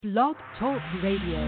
Blog Talk Radio.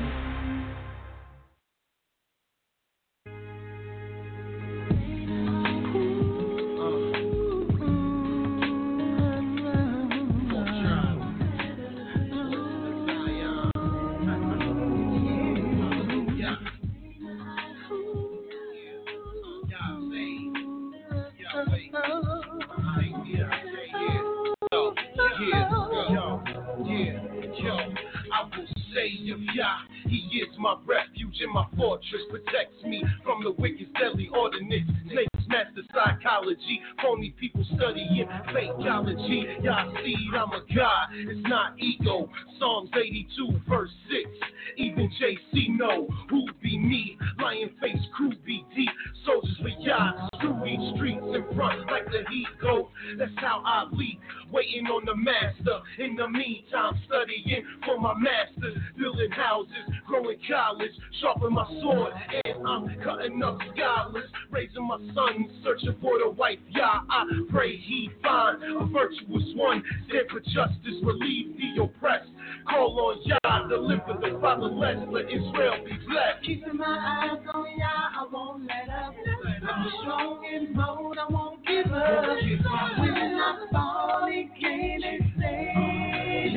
He is my refuge and my fortress, protects me from the wicked's deadly ordinance. Snakes master psychology, phony people studying fakeology. Y'all see, I'm a God, it's not ego. Psalms 82 verse 6. Even JC know who be me. Lion face crew be deep. Soldiers for y'all, screw these streets in front like the heat goat. That's how I lead, waiting on the master. In the meantime, studying for my masters, building houses, growing college, sharpen my sword, and I'm cutting up scholars, raising my son, searching for the wife. Yeah, I pray he find a virtuous one, stand for justice, relieve the oppressed. Call on Yah, deliver the fatherless, let Israel be blessed. Keeping my eyes on Yah, I won't let up. I'm strong and bold, I won't give up. When I fall, He came and saved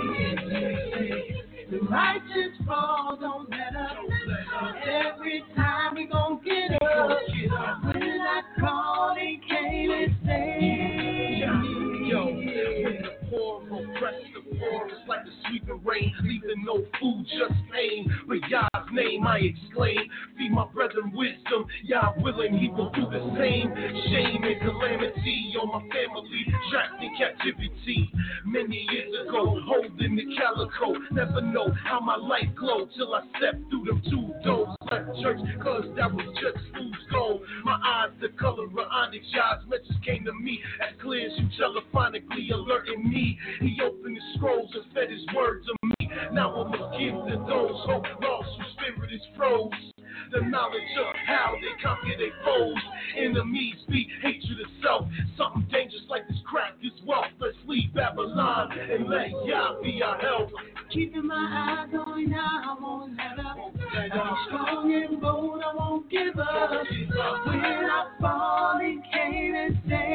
me. The righteous fall, don't let up. Every time we gon' get up. When I call, He came and saved me. Yo, when the poor oppress the poor, it's like the sweeping rain, leaving no food, just pain. But Yah's name I exclaim, feed my brethren wisdom. Yah willing, He will do the same. Shame and calamity on my family, trapped in captivity. Many years ago, holding the calico, never know how my life glowed till I stepped through them two doors. Left church, cause that was just fool's gold. My eyes the color of onyx, Yah's message came to me as clear as you telephonically alerting me. He opened the scrolls and fed His word to me. Now I must give to those hope lost whose spirit is froze. The knowledge of how they conquer their foes. Enemies be hatred of self. Something dangerous like this crack is wealth. Let's leave Babylon and let Yah be our help. Keeping my eyes on Yah, I won't let up. I'm strong and bold, I won't give up. When I fall, He came and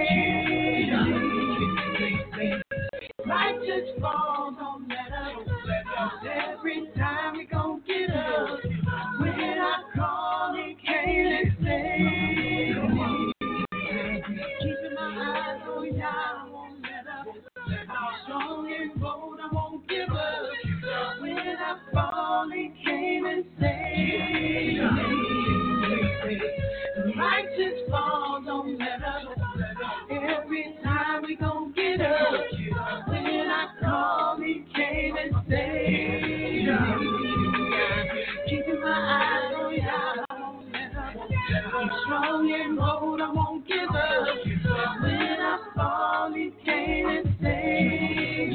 saved me. Righteous fall, don't let up. Every time we gon' get up. When I call, He came and saved me. Keeping my eyes on Yah, I won't let up. I'm strong and bold, I won't give up. When I fall, He came and saved me. Righteous fall, don't let up. Every time we gon' get up. When I call, He came and saved me. Keeping my eyes on Yah, I won't let up. I'm strong and bold, I won't give up. When I fall, He came and saved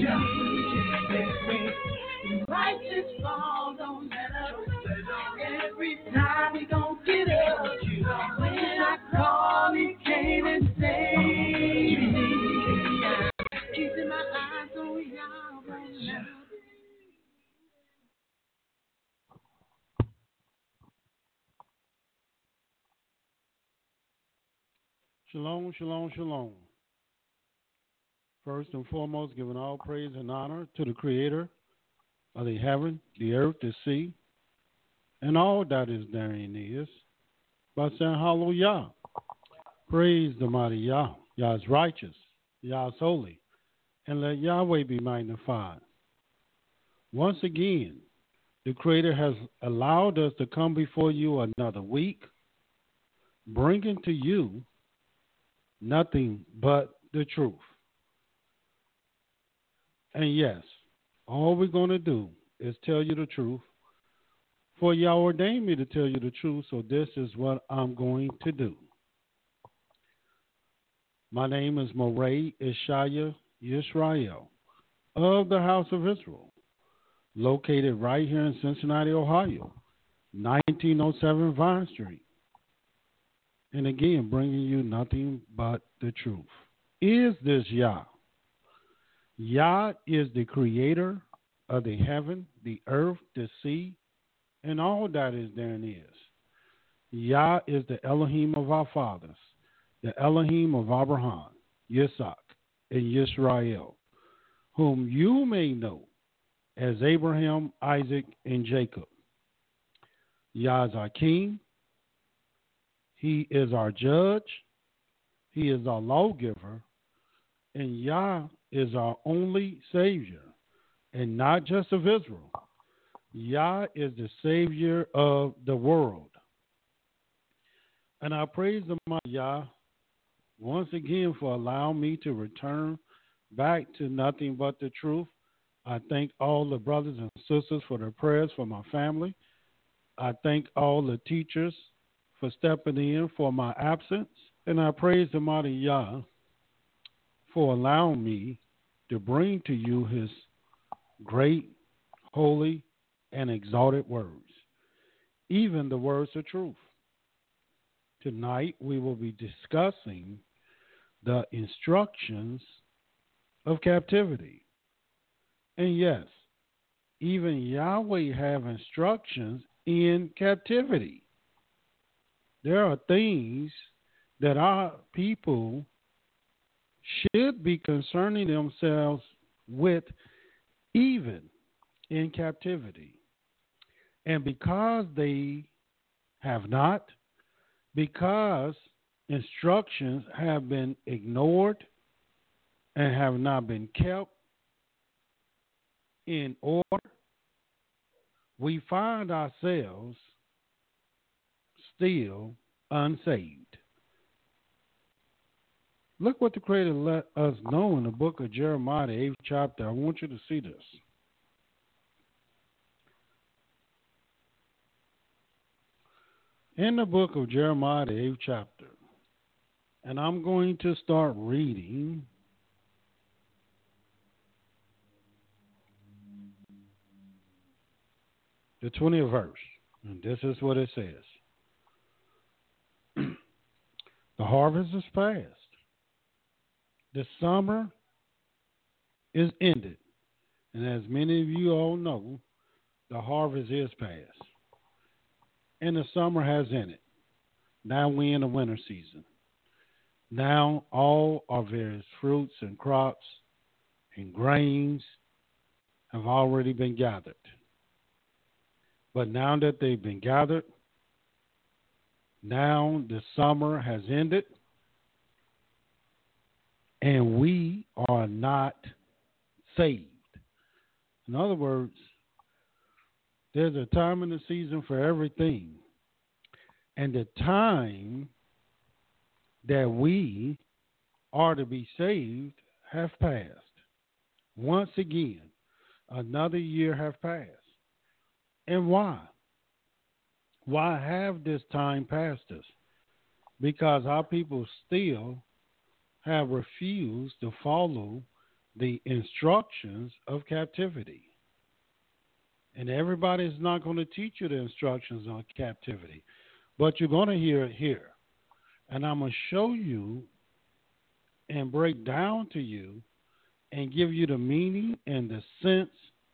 me. Righteous fall, don't let up. Every time we gon' get up. When I call, He came and saved me. Keeping my eyes on Yah, I won't let up. Shalom, shalom, shalom. First and foremost, giving all praise and honor to the Creator of the heaven, the earth, the sea, and all that is therein is, by saying hallelujah. Praise the mighty Yah. Yah is righteous, Yah is holy, and let Yahweh be magnified. Once again, the Creator has allowed us to come before you another week, bringing to you nothing but the truth. And yes, all we're going to do is tell you the truth. For Yah ordained me to tell you the truth, so this is what I'm going to do. My name is Moray Ishaya Yisrael of the House of Israel, located right here in Cincinnati, Ohio, 1907 Vine Street. And again, bringing you nothing but the truth. Is this Yah? Yah is the creator of the heaven, the earth, the sea, and all that is therein is. Yah is the Elohim of our fathers, the Elohim of Abraham, Yitzhak, and Yisrael, whom you may know as Abraham, Isaac, and Jacob. Yah is our king. He is our judge. He is our lawgiver. And Yah is our only Savior, and not just of Israel. Yah is the Savior of the world. And I praise the mighty Yah once again for allowing me to return back to nothing but the truth. I thank all the brothers and sisters for their prayers for my family. I thank all the teachers for stepping in for my absence. And I praise the mighty Yah for allowing me to bring to you his great, holy, and exalted words, even the words of truth. Tonight we will be discussing the instructions of captivity. And yes, even Yahweh have instructions in captivity. There are things that our people should be concerning themselves with even in captivity. And because they have not, because instructions have been ignored and have not been kept in order, we find ourselves still unsaved. Look what the Creator let us know in the book of Jeremiah, the 8th chapter. I want you to see this. In the book of Jeremiah, the 8th chapter, and I'm going to start reading the 20th verse. And this is what it says. The harvest is past. The summer is ended. And as many of you all know, the harvest is past. And the summer has ended. Now we're in the winter season. Now all our various fruits and crops and grains have already been gathered. But now that they've been gathered, now the summer has ended, and we are not saved. In other words, there's a time in the season for everything. And the time that we are to be saved have passed. Once again, another year have passed. And why? Why have this time passed us? Because our people still have refused to follow the instructions of captivity. And everybody's not going to teach you the instructions on captivity, but you're going to hear it here. And I'm going to show you and break down to you and give you the meaning and the sense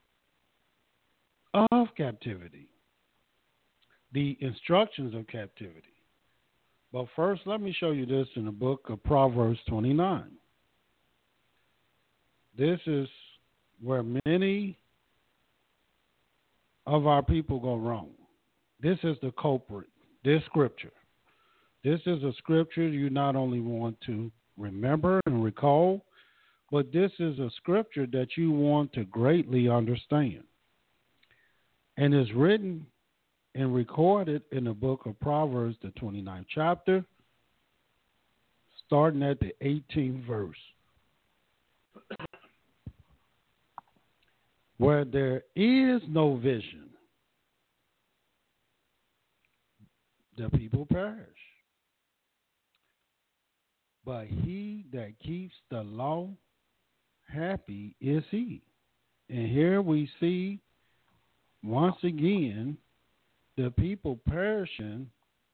of captivity, the instructions of captivity. But first, let me show you this in the book of Proverbs 29. This is where many of our people go wrong. This is the culprit, this scripture. This is a scripture you not only want to remember and recall, but this is a scripture that you want to greatly understand. And is written and recorded in the book of Proverbs, the 29th chapter, starting at the 18th verse. Where there is no vision, the people perish. But he that keeps the law, happy is he. And here we see, once again, the people perishing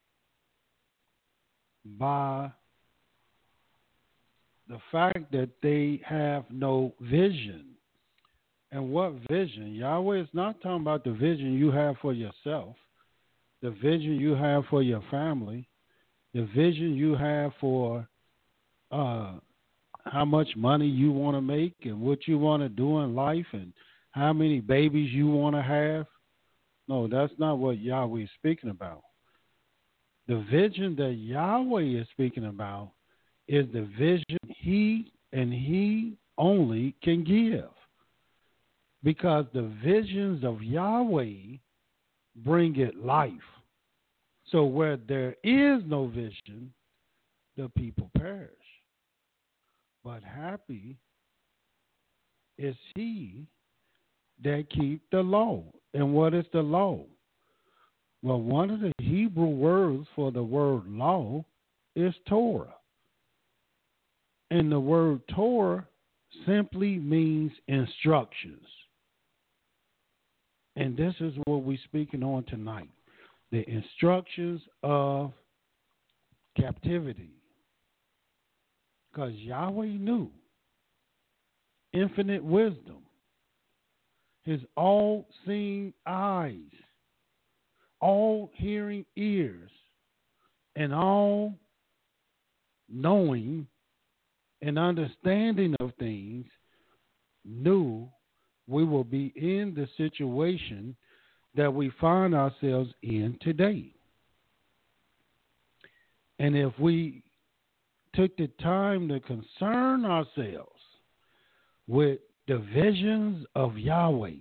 by the fact that they have no vision. And what vision? Yahweh is not talking about the vision you have for yourself, the vision you have for your family, the vision you have for how much money you want to make and what you want to do in life and how many babies you want to have. No, that's not what Yahweh is speaking about. The vision that Yahweh is speaking about is the vision He and He only can give. Because the visions of Yahweh bring it life. So where there is no vision, the people perish. But happy is he that keep the law. And what is the law? Well, one of the Hebrew words for the word law is Torah. And the word Torah simply means instructions. And this is what we're speaking on tonight. The instructions of captivity. Because Yahweh knew infinite wisdom, his all-seeing eyes, all-hearing ears, and all-knowing and understanding of things, knew we will be in the situation that we find ourselves in today. And if we took the time to concern ourselves with the visions of Yahweh,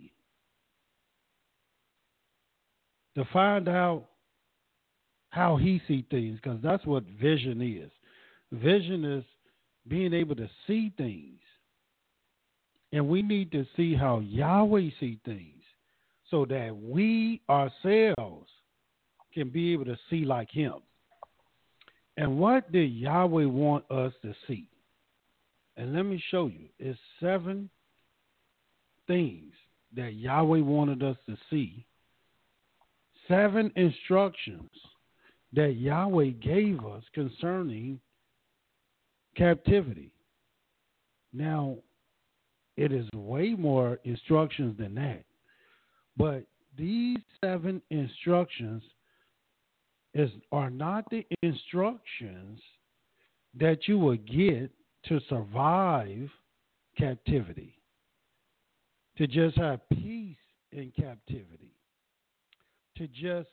to find out how he sees things, because that's what vision is. Vision is being able to see things. And we need to see how Yahweh sees things so that we ourselves can be able to see like him. And what did Yahweh want us to see? And let me show you. It's 7 things that Yahweh wanted us to see. 7 instructions that Yahweh gave us concerning captivity. Now, it is way more instructions than that. But these 7 instructions are not the instructions that you will get to survive captivity, to just have peace in captivity, to just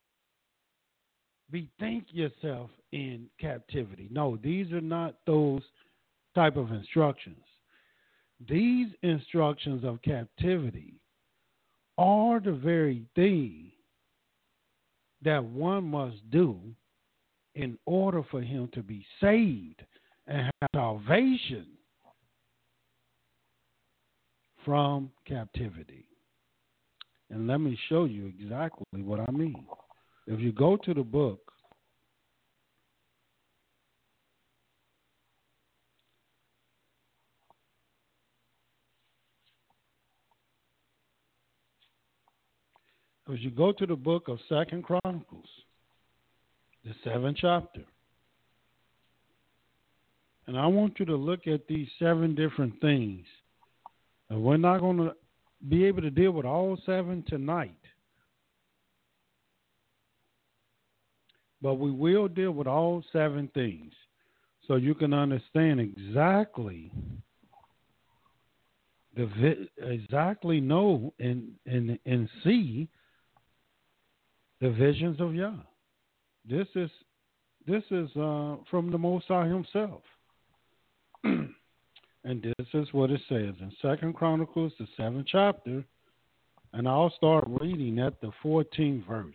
bethink yourself in captivity. No, these are not those type of instructions. These instructions of captivity are the very thing that one must do in order for him to be saved and have salvation from captivity. And let me show you exactly what I mean. If you go to the book of 2 Chronicles, the 7th chapter. And I want you to look at these 7 different things. And we're not going to be able to deal with all 7 tonight. But we will deal with all 7 things so you can understand exactly know and see the visions of Yah. This is from the Most High himself. And this is what it says in 2 Chronicles, the 7th chapter, and I'll start reading at the 14th verse.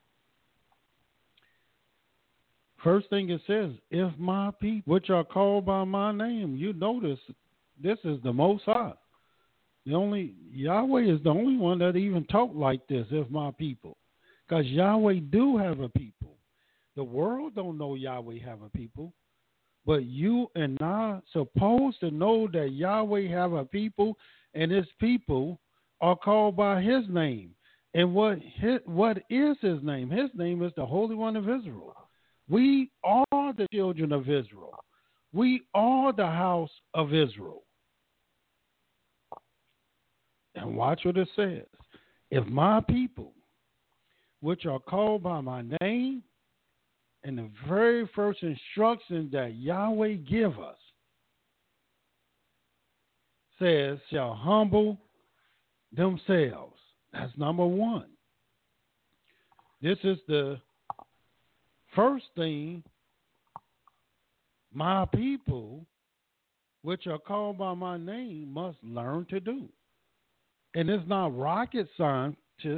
First thing it says, if my people, which are called by my name, you notice this is the Most High. Yahweh is the only one that even talk like this, if my people. Because Yahweh do have a people. The world don't know Yahweh have a people. But you and I supposed to know that Yahweh have a people, and his people are called by his name. And what is his name? His name is the Holy One of Israel. We are the children of Israel. We are the house of Israel. And watch what it says. If my people, which are called by my name, and the very first instruction that Yahweh give us says, shall humble themselves. That's number one. This is the first thing my people, which are called by my name, must learn to do. And it's not rocket science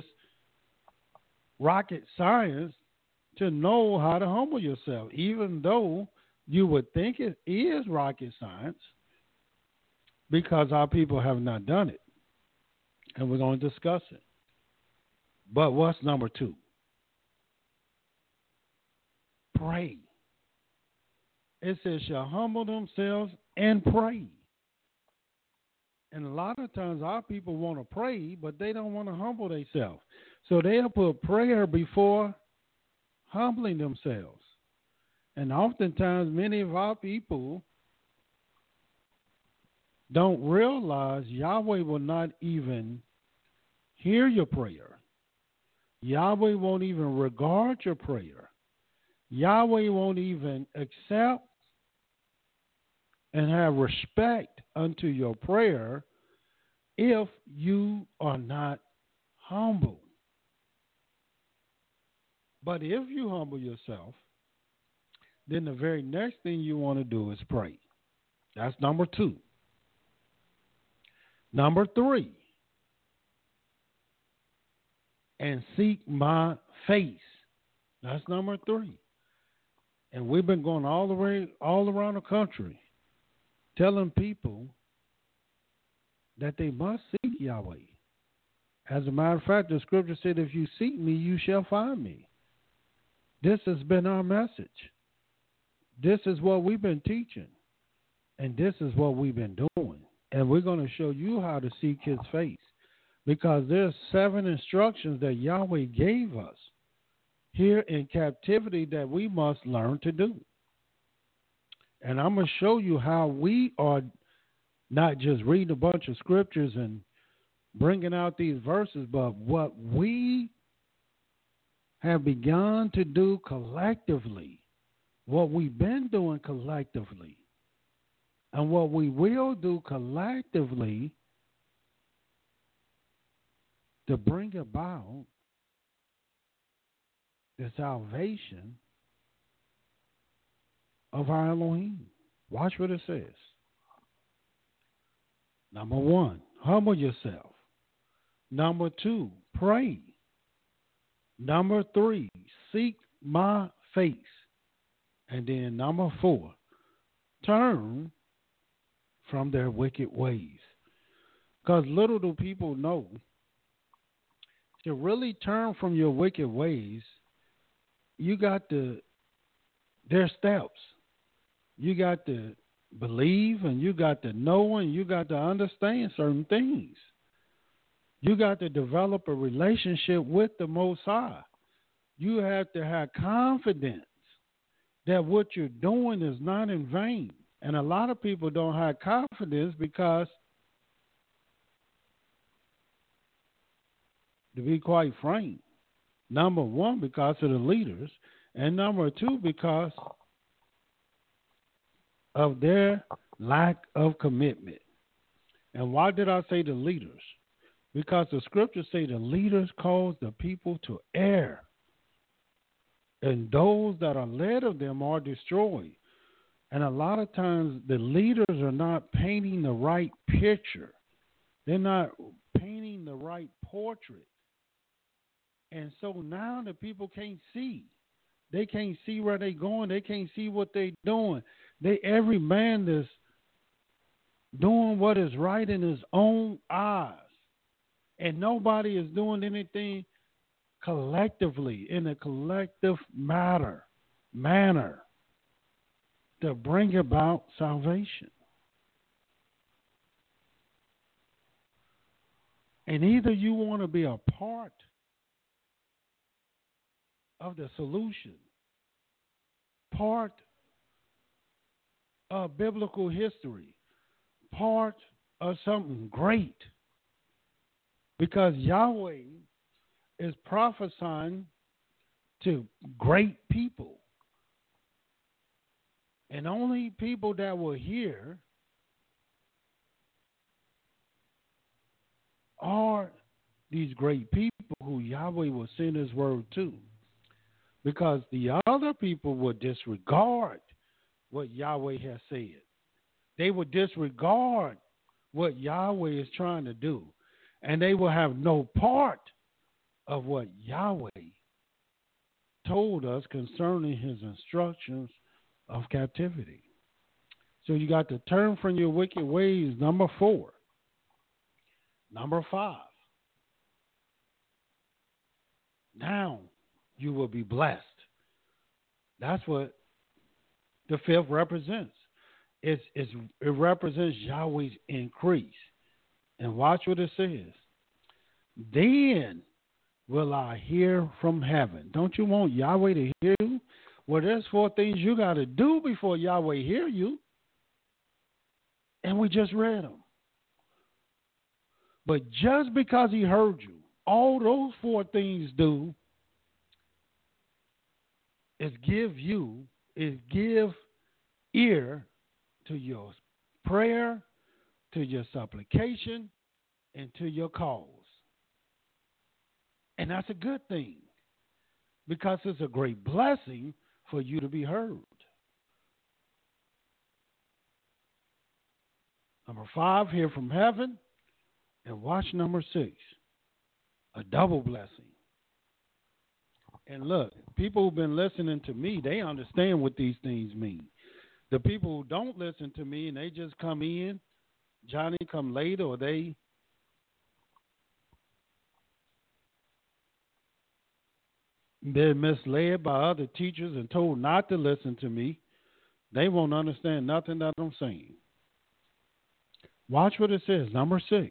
to know how to humble yourself, even though you would think it is rocket science, because our people have not done it. And we're going to discuss it. But what's number two? Pray. It says, shall humble themselves and pray. And a lot of times our people want to pray, but they don't want to humble themselves. So they'll put prayer before humbling themselves. And oftentimes many of our people don't realize Yahweh will not even hear your prayer. Yahweh won't even regard your prayer. Yahweh won't even accept and have respect unto your prayer if you are not humble. But if you humble yourself, then the very next thing you want to do is pray. That's number two. Number three, and seek my face. That's number three. And we've been going all around the country telling people that they must seek Yahweh. As a matter of fact, the scripture said, if you seek me, you shall find me. This has been our message. This is what we've been teaching. And this is what we've been doing. And we're going to show you how to seek his face. Because there's 7 instructions that Yahweh gave us here in captivity that we must learn to do. And I'm going to show you how we are not just reading a bunch of scriptures and bringing out these verses, but what we have begun to do collectively, what we've been doing collectively, and what we will do collectively to bring about the salvation of our Elohim. Watch what it says. Number 1, humble yourself. Number 2, pray. Number 3, seek my face. And then number 4, turn from their wicked ways. Because little do people know, to really turn from your wicked ways, you got to, there's steps. You got to believe, and you got to know, and you got to understand certain things. You got to develop a relationship with the Most High. You have to have confidence that what you're doing is not in vain. And a lot of people don't have confidence because, to be quite frank, number 1, because of the leaders, and number 2, because of their lack of commitment. And why did I say the leaders? Because the scriptures say the leaders cause the people to err, and those that are led of them are destroyed. And a lot of times the leaders are not painting the right picture. They're not painting the right portrait. And so now the people can't see. They can't see where they're going. They can't see what they're doing. Every man that's doing what is right in his own eyes. And nobody is doing anything collectively, in a collective manner to bring about salvation. And either you want to be a part of the solution, part of biblical history, part of something great, because Yahweh is prophesying to great people. And only people that will hear are these great people who Yahweh will send his word to. Because the other people will disregard what Yahweh has said. They will disregard what Yahweh is trying to do. And they will have no part of what Yahweh told us concerning his instructions of captivity. So you got to turn from your wicked ways, number 4. Number 5. Now you will be blessed. That's what the 5th represents. It represents Yahweh's increase. And watch what it says. Then will I hear from heaven. Don't you want Yahweh to hear you? Well, there's 4 things you got to do before Yahweh hear you. And we just read them. But just because he heard you, all those 4 things do is give ear to your prayer, to your supplication, and to your cause. And that's a good thing, because it's a great blessing for you to be heard. Number 5, hear from heaven. And watch number 6, a double blessing. And look, people who've been listening to me, they understand what these things mean. The people who don't listen to me and they just come in, Johnny come late, or they they're misled by other teachers and told not to listen to me, they won't understand nothing that I'm saying. Watch what it says, number 6.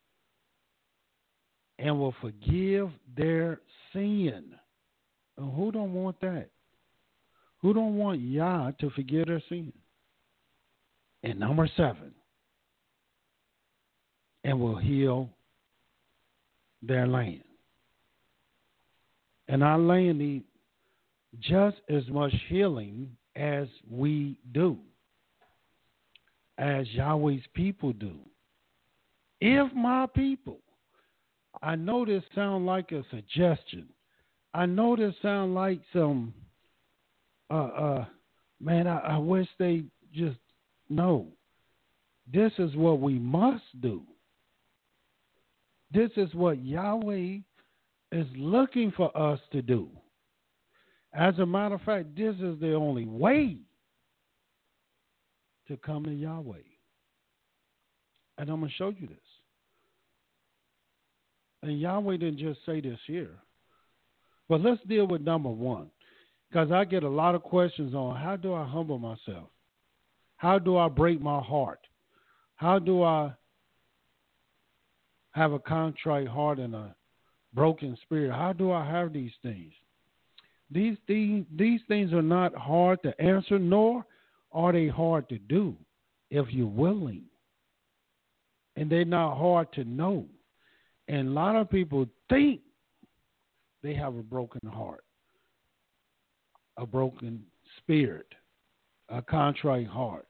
And will forgive their sin. And who don't want that? Who don't want Yah to forgive their sin? And number 7. And will heal their land. And our land needs just as much healing as we do, as Yahweh's people do. If my people, I know this sounds like a suggestion. I know this sounds like some, man, I wish they just know. This is what we must do. This is what Yahweh is looking for us to do. As a matter of fact, this is the only way to come to Yahweh. And I'm going to show you this. And Yahweh didn't just say this here. But let's deal with number 1. Because I get a lot of questions on how do I humble myself? How do I break my heart? How do I have a contrite heart and a broken spirit? How do I have these things? These things are not hard to answer, nor are they hard to do if you're willing. And they're not hard to know. And a lot of people think they have a broken heart, a broken spirit, a contrite heart.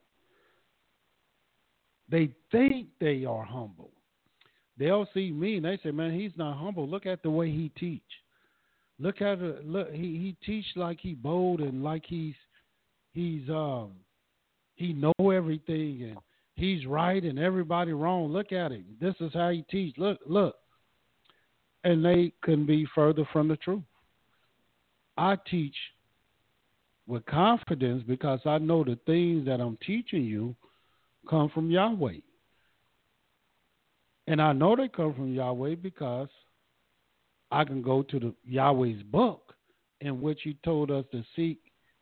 They think they are humble. They'll see me and they say, man, he's not humble. Look at the way he teach. Look at it. Look, he teach like he bold and like he know everything and he's right and everybody wrong. Look at him. This is how he teach. Look. And they couldn't be further from the truth. I teach with confidence because I know the things that I'm teaching you come from Yahweh. And I know they come from Yahweh because I can go to the Yahweh's book in which he told us to seek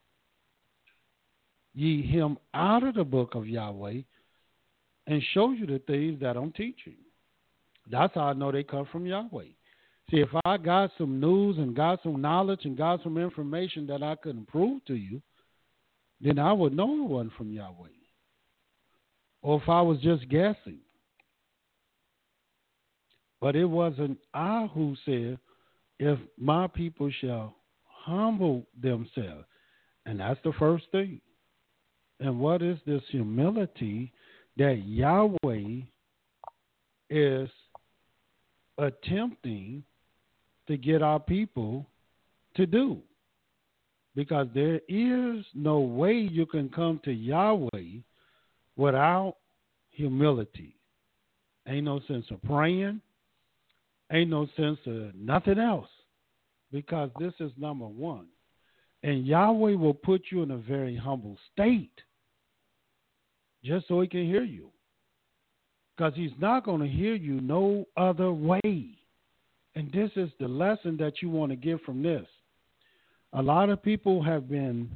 ye him out of the book of Yahweh and show you the things that I'm teaching. That's how I know they come from Yahweh. See, if I got some news and got some knowledge and got some information that I couldn't prove to you, then I would know it wasn't from Yahweh. Or if I was just guessing. But it wasn't I who said, if my people shall humble themselves. And that's the first thing. And what is this humility that Yahweh is attempting to get our people to do? Because there is no way you can come to Yahweh without humility. Ain't no sense of praying. Ain't no sense of nothing else. Because this is number one. And Yahweh will put you in a very humble state just so he can hear you. Because he's not going to hear you no other way. And this is the lesson that you want to get from this. A lot of people have been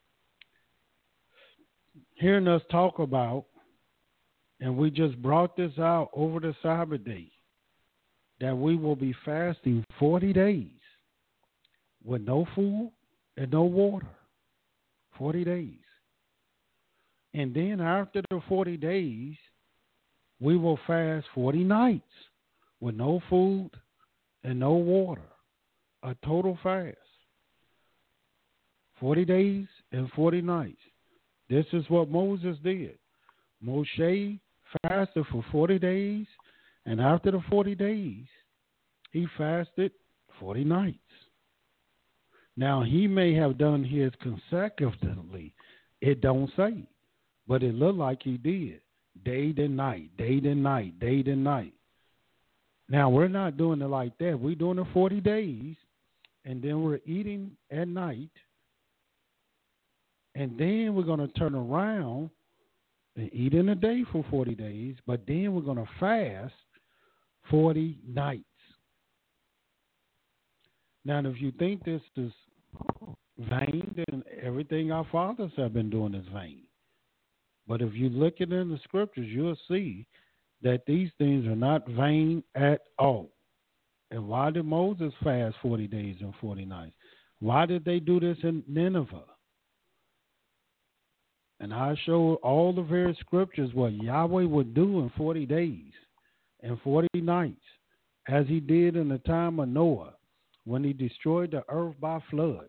hearing us talk about, and we just brought this out over the Sabbath day, that we will be fasting 40 days with no food and no water. 40 days. And then after the 40 days, we will fast 40 nights with no food and no water. A total fast. 40 days and 40 nights. This is what Moses did. Moshe fasted for 40 days, and after the 40 days, he fasted 40 nights. Now, he may have done his consecutively. It don't say, but it looked like he did. Day to night, day to night, day to night. Now, we're not doing it like that. We're doing it 40 days, and then we're eating at night, and then we're going to turn around and eat in a day for 40 days, but then we're going to fast 40 nights. Now, if you think this is vain, then everything our fathers have been doing is vain. But if you look at it in the scriptures, you'll see that these things are not vain at all. And why did Moses fast 40 days and 40 nights? Why did they do this in Nineveh? And I showed all the various scriptures what Yahweh would do in 40 days and 40 nights, as he did in the time of Noah, when he destroyed the earth by flood.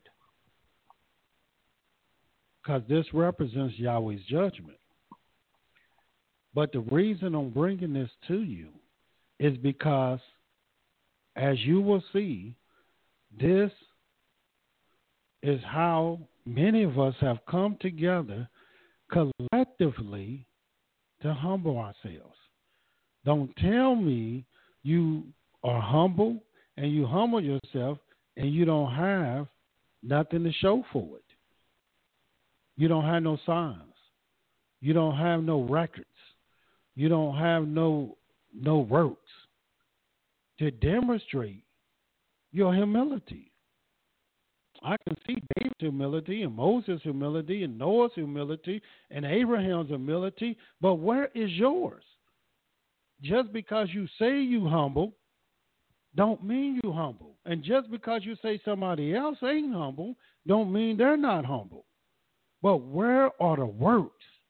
Because this represents Yahweh's judgment. But the reason I'm bringing this to you is because, as you will see, this is how many of us have come together collectively to humble ourselves. Don't tell me you are humble and you humble yourself and you don't have nothing to show for it. You don't have no signs. You don't have no records. You don't have no works to demonstrate your humility. I can see David's humility and Moses' humility and Noah's humility and Abraham's humility, but where is yours? Just because you say you humble, don't mean you humble. And just because you say somebody else ain't humble, don't mean they're not humble. But where are the works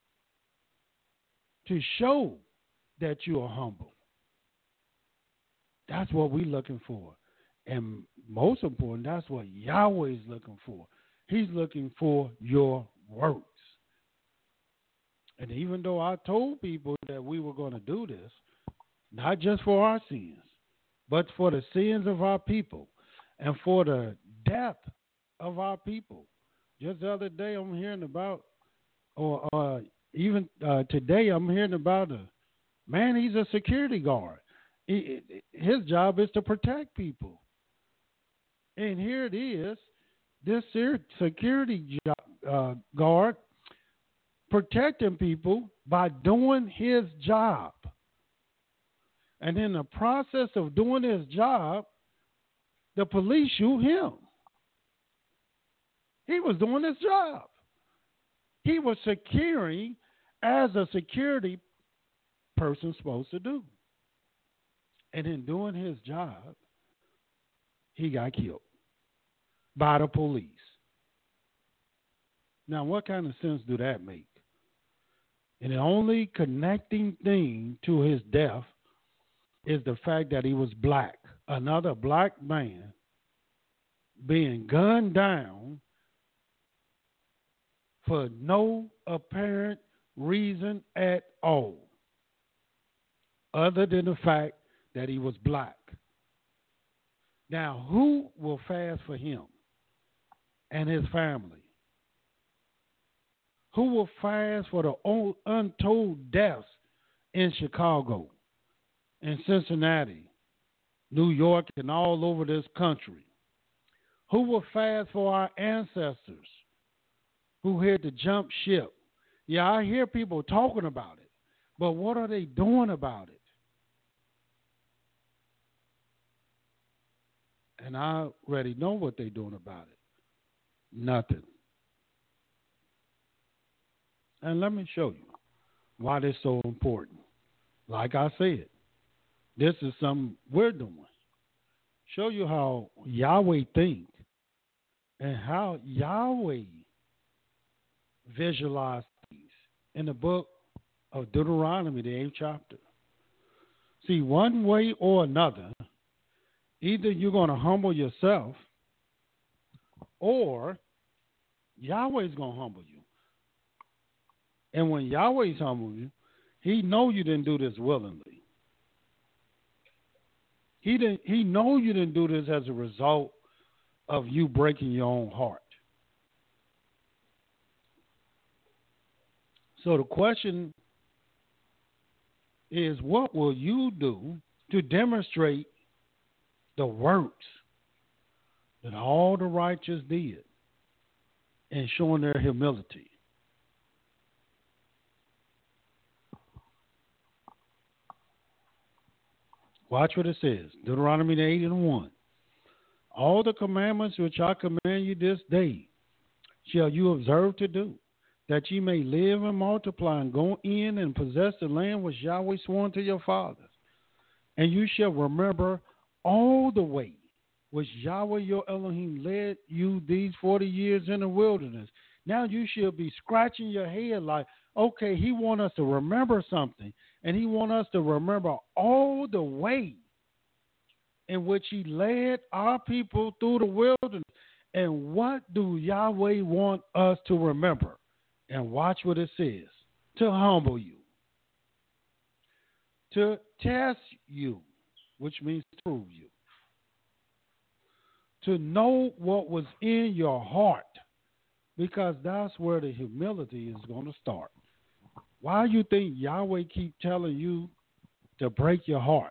to show that you are humble? That's what we're looking for. And most important, that's what Yahweh is looking for. He's looking for your works. And even though I told people that we were going to do this, not just for our sins, but for the sins of our people and for the death of our people. Just the other day I'm hearing about, or even today I'm hearing about a man, he's a security guard. His job is to protect people. And here it is, this security guard protecting people by doing his job. And in the process of doing his job, the police shoot him. He was doing his job. He was securing as a security person supposed to do. And in doing his job, he got killed by the police. Now, what kind of sense do that make? And the only connecting thing to his death is the fact that he was black. Another black man being gunned down for no apparent reason at all, other than the fact that he was black. Now, who will fast for him and his family? Who will fast for the untold deaths in Chicago, in Cincinnati, New York, and all over this country? Who will fast for our ancestors who had to jump ship? Yeah, I hear people talking about it, but what are they doing about it? And I already know what they're doing about it. Nothing. And let me show you why this is so important. Like I said, this is something we're doing. Show you how Yahweh thinks and how Yahweh visualized these in the book of Deuteronomy, the 8th chapter. See, one way or another, either you're going to humble yourself or Yahweh's going to humble you. And when Yahweh's humble you, he know you didn't do this willingly. He know you didn't do this as a result of you breaking your own heart. So the question is, what will you do to demonstrate the works that all the righteous did in showing their humility? Watch what it says. Deuteronomy 8:1. All the commandments which I command you this day shall you observe to do, that ye may live and multiply and go in and possess the land which Yahweh swore to your fathers. And you shall remember all the way which Yahweh your Elohim led you these 40 years in the wilderness. Now you shall be scratching your head like, okay, he want us to remember something. And he want us to remember all the way in which he led our people through the wilderness. And what do Yahweh want us to remember? And watch what it says. To humble you. To test you, which means to prove you. To know what was in your heart, because that's where the humility is going to start. Why do you think Yahweh keep telling you to break your heart?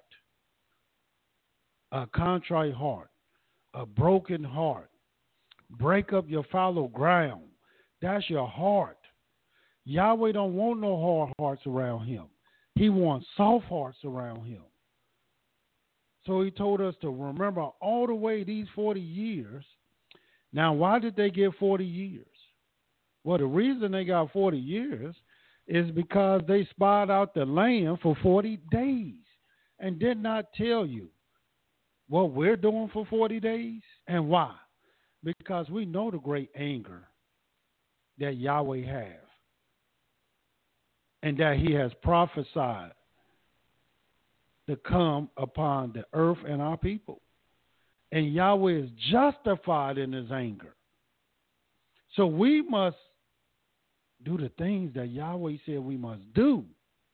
A contrite heart, a broken heart, break up your fallow ground. That's your heart. Yahweh don't want no hard hearts around him. He wants soft hearts around him. So he told us to remember all the way these 40 years. Now, why did they get 40 years? Well, the reason they got 40 years is because they spied out the land for 40 days and did not tell you what we're doing for 40 days and why. Because we know the great anger that Yahweh has and that he has prophesied to come upon the earth and our people. And Yahweh is justified in his anger. So we must do the things that Yahweh said we must do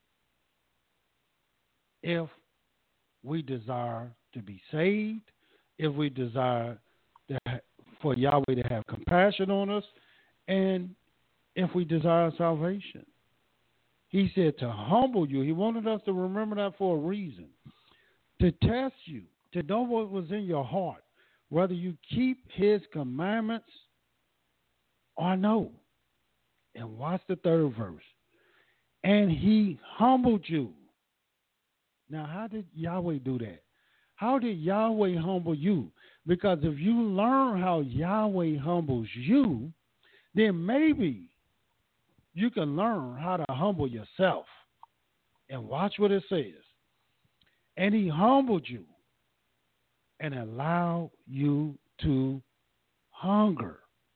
if we desire to be saved, if we desire for Yahweh to have compassion on us, and if we desire salvation. He said to humble you. He wanted us to remember that for a reason. To test you, to know what was in your heart, whether you keep his commandments or no. And watch the third verse. And he humbled you. Now, how did Yahweh do that? How did Yahweh humble you? Because if you learn how Yahweh humbles you, then maybe you can learn how to humble yourself. And watch what it says. And he humbled you and allowed you to hunger.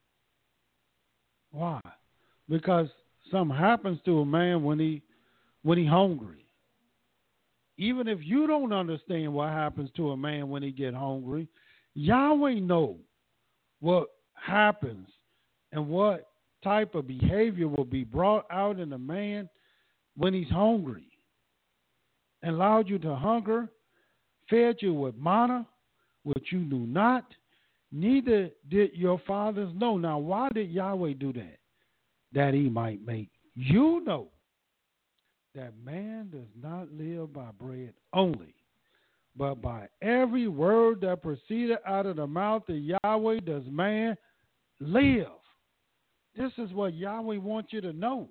Why? Because something happens to a man when he hungry. Even if you don't understand what happens to a man when he get hungry, Yahweh knows what happens and what type of behavior will be brought out in a man when he's hungry. And allowed you to hunger, fed you with manna, which you knew not, neither did your fathers know. Now, why did Yahweh do that? That he might make you know that man does not live by bread only, but by every word that proceeded out of the mouth of Yahweh does man live. This is what Yahweh wants you to know.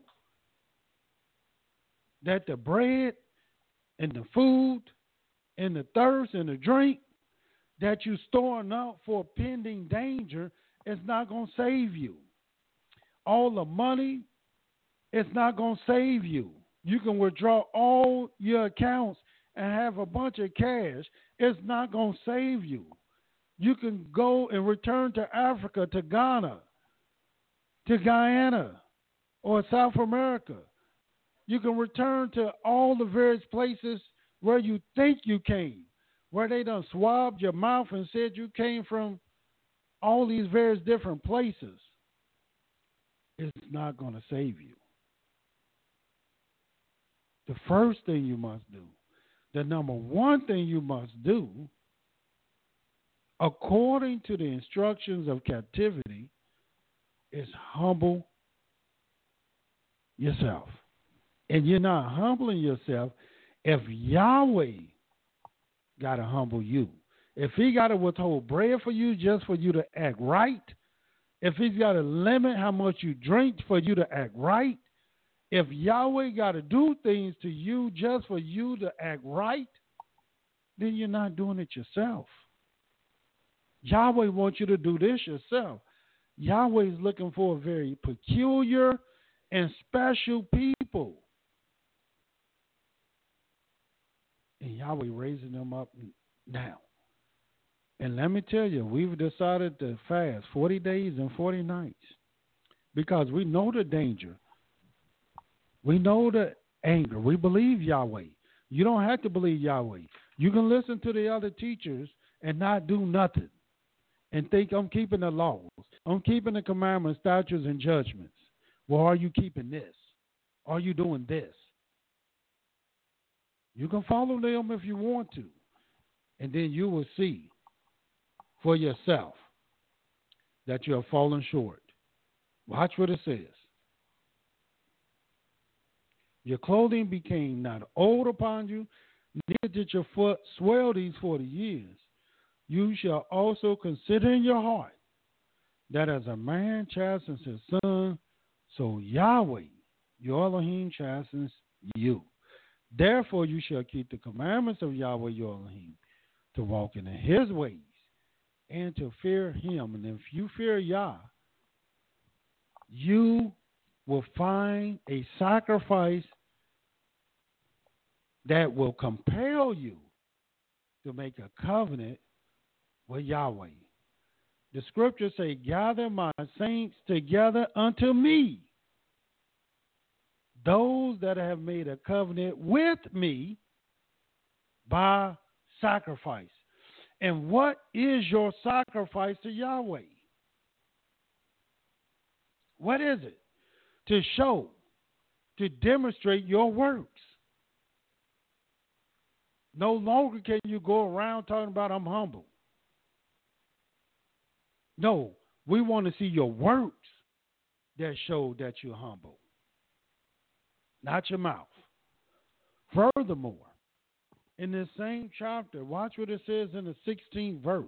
That the bread and the food and the thirst and the drink that you storing up for pending danger is not going to save you. All the money, it's not going to save you. You can withdraw all your accounts and have a bunch of cash. It's not going to save you. You can go and return to Africa, to Ghana, to Guyana, or South America. You can return to all the various places where you think you came, where they done swabbed your mouth and said you came from all these various different places. It's not going to save you. The first thing you must do, the number one thing you must do, according to the instructions of captivity, is humble yourself. And you're not humbling yourself if Yahweh got to humble you. If he got to withhold bread for you just for you to act right, if he's got to limit how much you drink for you to act right, if Yahweh got to do things to you just for you to act right, then you're not doing it yourself. Yahweh wants you to do this yourself. Yahweh is looking for a very peculiar and special people. And Yahweh raising them up now. And let me tell you, we've decided to fast 40 days and 40 nights because we know the danger. We know the anger. We believe Yahweh. You don't have to believe Yahweh. You can listen to the other teachers and not do nothing and think I'm keeping the laws. I'm keeping the commandments, statutes, and judgments. Well, are you keeping this? Are you doing this? You can follow them if you want to, and then you will see for yourself that you have fallen short. Watch what it says. Your clothing became not old upon you, neither did your foot swell these 40 years. You shall also consider in your heart that as a man chastens his son, so Yahweh, your Elohim, chastens you. Therefore you shall keep the commandments of Yahweh, your Elohim, to walk in his ways and to fear him. And if you fear Yah, you will find a sacrifice that will compel you to make a covenant with Yahweh. The scriptures say, gather my saints together unto me, those that have made a covenant with me by sacrifice. And what is your sacrifice to Yahweh? What is it? To show, to demonstrate your works. No longer can you go around talking about I'm humble. No, we want to see your works that show that you're humble, not your mouth. Furthermore, in this same chapter, watch what it says in the 16th verse.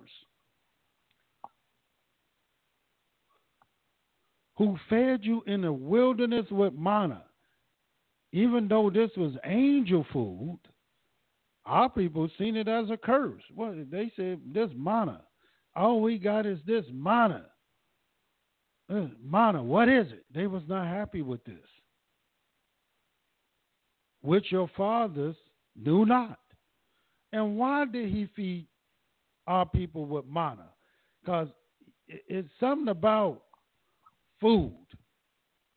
Who fed you in the wilderness with manna, even though this was angel food, our people seen it as a curse. Well, they said this manna. All we got is this manna. Manna, what is it? They was not happy with this. Which your fathers knew not. And why did he feed our people with manna? Because it's something about food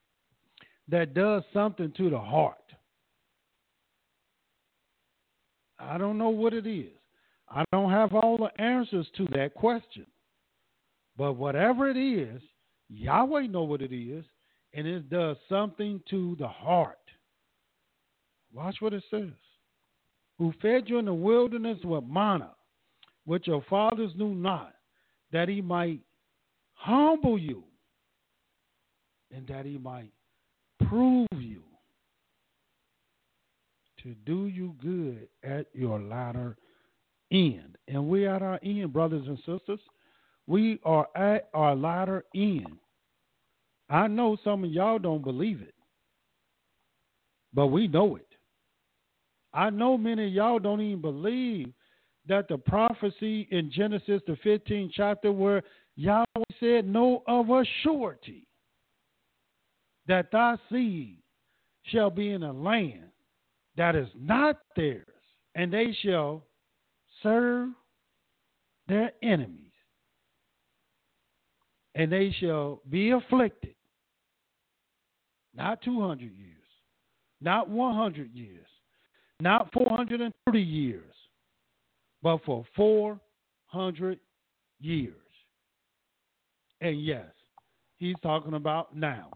that does something to the heart. I don't know what it is. I don't have all the answers to that question. But whatever it is, Yahweh know what it is, and it does something to the heart. Watch what it says. Who fed you in the wilderness with manna, which your fathers knew not, that he might humble you, and that he might prove you, to do you good at your latter end. And we at our end, brothers and sisters. We are at our latter end. I know some of y'all don't believe it, but we know it. I know many of y'all don't even believe that the prophecy in Genesis, the 15th chapter, where Yahweh said, know of a surety that thy seed shall be in a land that is not theirs, and they shall serve their enemies, and they shall be afflicted, not 200 years, not 100 years, not 430 years, but for 400 years. And yes, he's talking about now,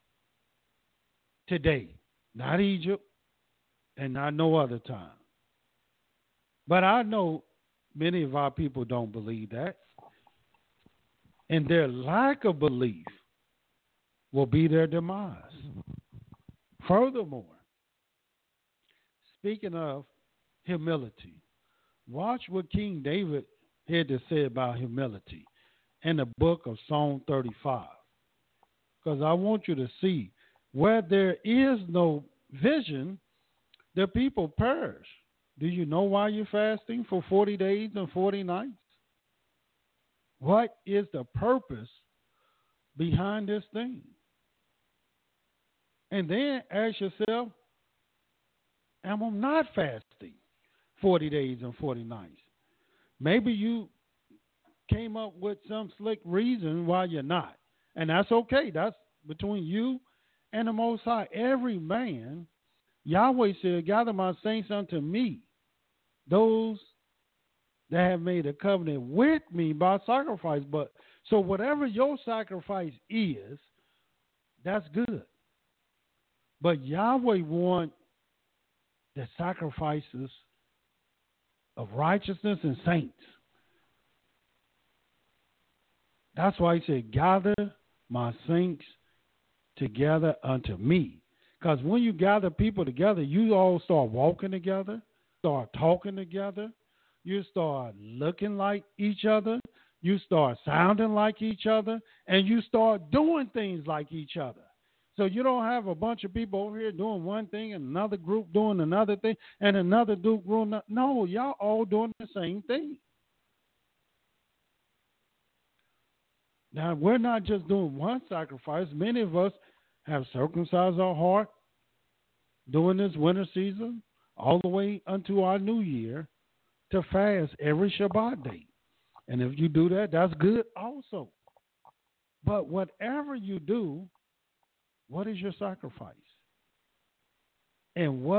today, not Egypt and not no other time. But I know many of our people don't believe that. And their lack of belief will be their demise. Furthermore, speaking of humility, watch what King David had to say about humility in the book of Psalm 35. Because I want you to see, where there is no vision, the people perish. Do you know why you're fasting for 40 days and 40 nights? What is the purpose behind this thing? And then ask yourself, am I not fasting 40 days and 40 nights? Maybe you came up with some slick reason why you're not. And that's okay. That's between you and the Most High. Every man, Yahweh said, gather my saints unto me, those that have made a covenant with me by sacrifice. But so whatever your sacrifice is, that's good. But Yahweh wants the sacrifices of righteousness and saints. That's why he said, gather my saints together unto me. Because when you gather people together, you all start walking together, start talking together, you start looking like each other, you start sounding like each other, and you start doing things like each other. So you don't have a bunch of people over here doing one thing and another group doing another thing and another group doing no, y'all all doing the same thing. Now, we're not just doing one sacrifice. Many of us have circumcised our heart during this winter season all the way unto our new year to fast every Shabbat day. And if you do that, that's good also. But whatever you do, what is your sacrifice? And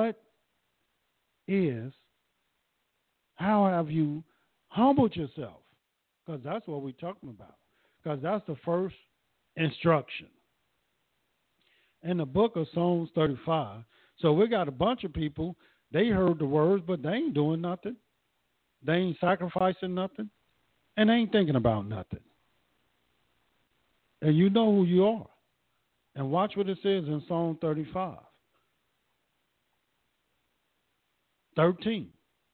how have you humbled yourself? Because that's what we're talking about. Because that's the first instruction. In the book of Psalms 35, so we got a bunch of people, they heard the words, but they ain't doing nothing. They ain't sacrificing nothing. And they ain't thinking about nothing. And you know who you are. And watch what it says in Psalm 35. 13.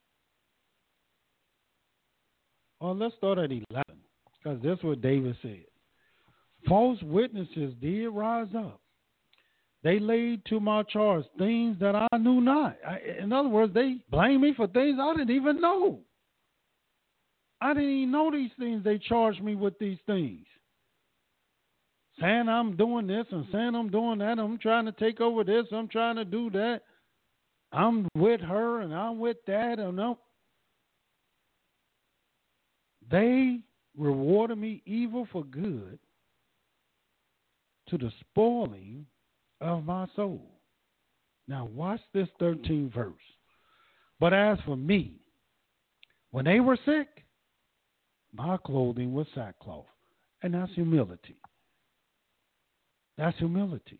Well, let's start at 11. Because that's what David said. False witnesses did rise up. They laid to my charge things that I knew not. In other words, they blamed me for things I didn't even know. I didn't even know these things. They charged me with these things. Saying I'm doing this and saying I'm doing that. I'm trying to take over this. I'm trying to do that. I'm with her and I'm with that. And no. They rewarded me evil for good to the spoiling of my soul. Now watch this 13th verse. But as for me, when they were sick, my clothing was sackcloth. And that's humility. That's humility.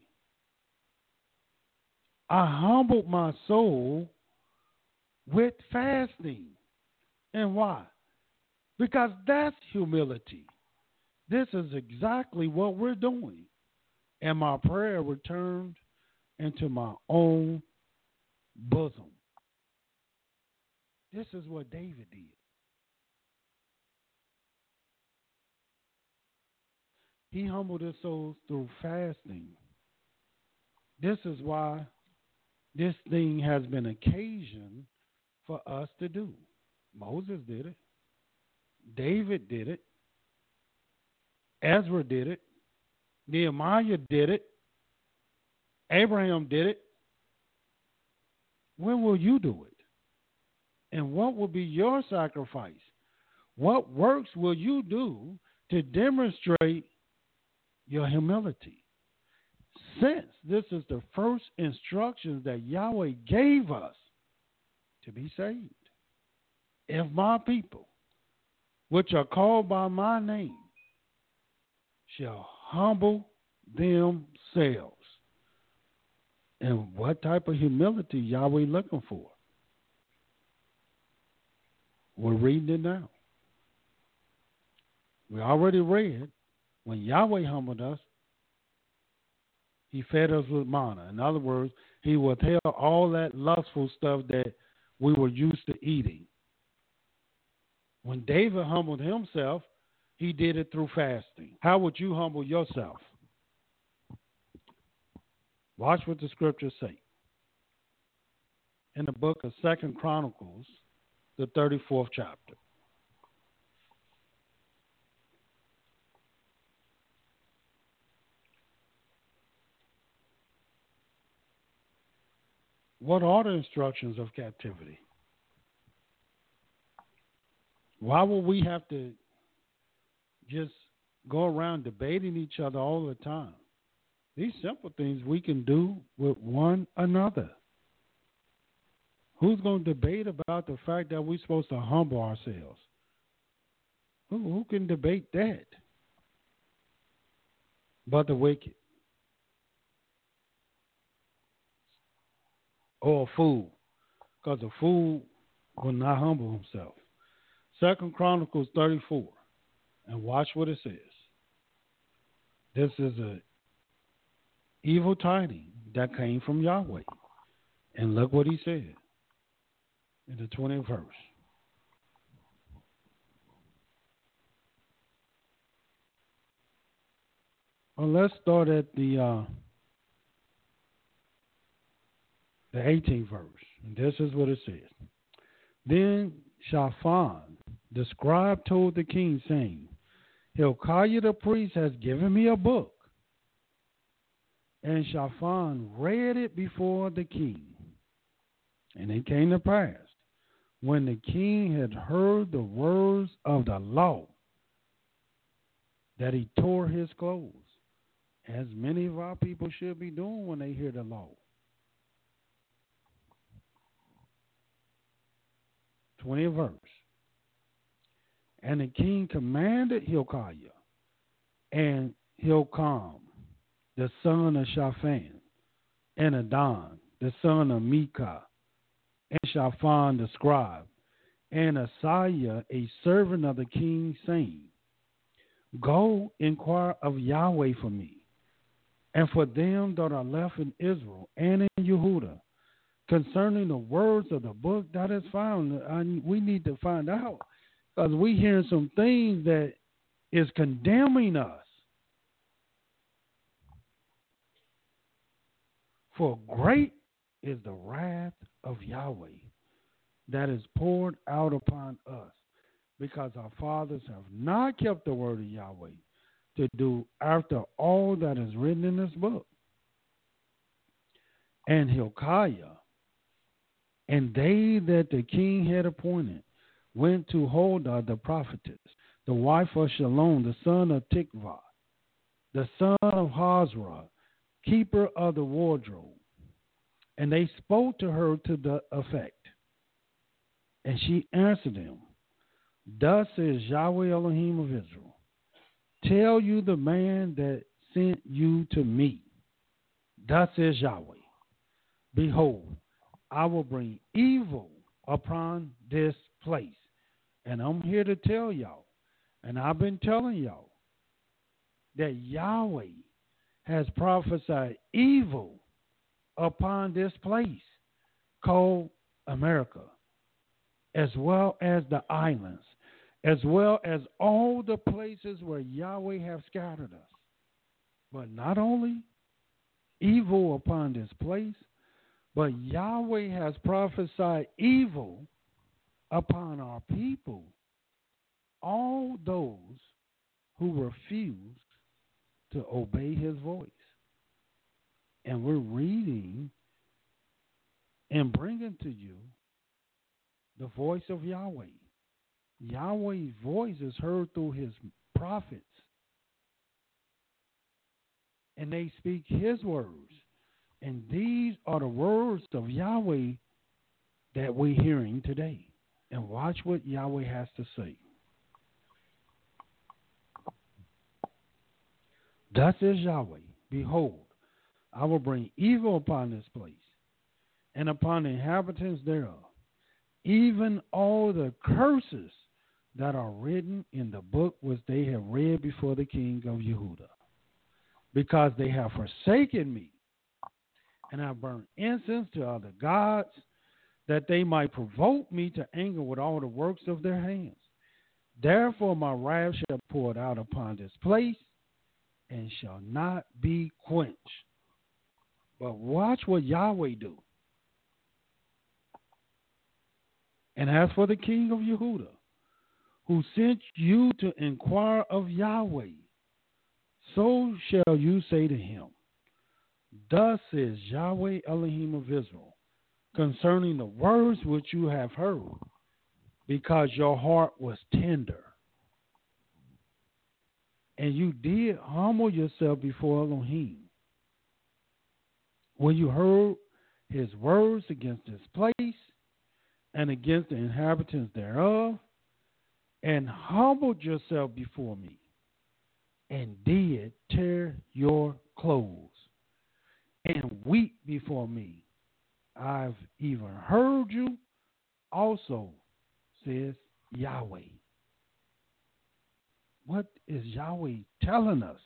I humbled my soul with fasting. And why? Because that's humility. This is exactly what we're doing. And my prayer returned into my own bosom. This is what David did. He humbled his soul through fasting. This is why this thing has been occasion for us to do. Moses did it. David did it. Ezra did it. Nehemiah did it. Abraham did it. When will you do it? And what will be your sacrifice? What works will you do to demonstrate your humility? Since this is the first instructions that Yahweh gave us to be saved. If my people, which are called by my name, shall humble themselves. And what type of humility Yahweh looking for? We're reading it now. We already read when Yahweh humbled us, he fed us with manna. In other words, he withheld all that lustful stuff that we were used to eating. When David humbled himself, he did it through fasting. How would you humble yourself? Watch what the scriptures say. In the book of 2 Chronicles, the 34th chapter. What are the instructions of captivity? Why will we have to just go around debating each other all the time? These simple things we can do with one another. Who's going to debate about the fact that we're supposed to humble ourselves? Who can debate that? But the wicked. Or a fool. Because a fool will not humble himself. 2 Chronicles 34. And watch what it says. This is a evil tidings that came from Yahweh. And look what he said in the 20th verse. Well, let's start at the 18th verse. And this is what it says. Then Shaphan, the scribe, told the king, saying, Hilkiah the priest has given me a book. And Shaphan read it before the king. And it came to pass, when the king had heard the words of the law, that he tore his clothes, as many of our people should be doing when they hear the law. 20th verse. And the king commanded Hilkiah and Hilkam, the son of Shaphan, and Adon, the son of Micah, and Shaphan the scribe, and Asaiah, a servant of the king, saying, Go inquire of Yahweh for me, and for them that are left in Israel and in Yehudah, concerning the words of the book that is found. We need to find out, because we hearing some things that is condemning us. For great is the wrath of Yahweh that is poured out upon us, because our fathers have not kept the word of Yahweh to do after all that is written in this book. And Hilkiah and they that the king had appointed went to Huldah the prophetess, the wife of Shalom, the son of Tikvah, the son of Hazra, keeper of the wardrobe. And they spoke to her to the effect, And she answered him, Thus says Yahweh Elohim of Israel, tell you the man that sent you to me. Thus says Yahweh, behold, I will bring evil upon this place. And I'm here to tell y'all, and I've been telling y'all, that Yahweh has prophesied evil upon this place called America, as well as the islands, as well as all the places where Yahweh have scattered us. But not only evil upon this place, but Yahweh has prophesied evil upon our people, all those who refuse to obey his voice. And we're reading and bringing to you the voice of Yahweh. Yahweh's voice is heard through his prophets, and they speak his words. And these are the words of Yahweh that we're hearing today. And watch what Yahweh has to say. Thus says Yahweh, behold, I will bring evil upon this place, and upon the inhabitants thereof, even all the curses that are written in the book which they have read before the king of Yehuda, because they have forsaken me, and have burned incense to other gods, that they might provoke me to anger with all the works of their hands. Therefore my wrath shall be poured out upon this place, and shall not be quenched. But watch what Yahweh do. And as for the king of Yehuda, who sent you to inquire of Yahweh, so shall you say to him, Thus says Yahweh Elohim of Israel, concerning the words which you have heard, because your heart was tender, and you did humble yourself before Elohim, when you heard his words against this place and against the inhabitants thereof, and humbled yourself before me, and did tear your clothes, and weep before me. I've even heard you also, says Yahweh. What is Yahweh telling us?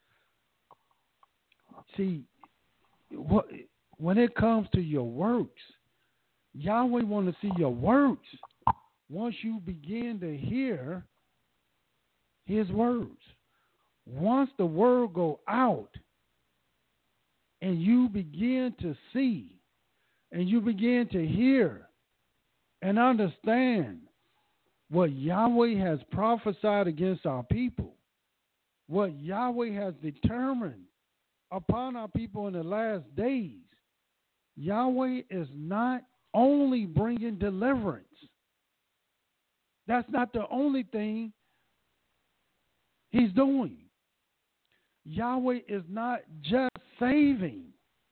See, when it comes to your works, Yahweh wants to see your works once you begin to hear his words. Once the word go out and you begin to see and you begin to hear and understand what Yahweh has prophesied against our people, what Yahweh has determined upon our people in the last days, Yahweh is not only bringing deliverance. That's not the only thing he's doing. Yahweh is not just saving.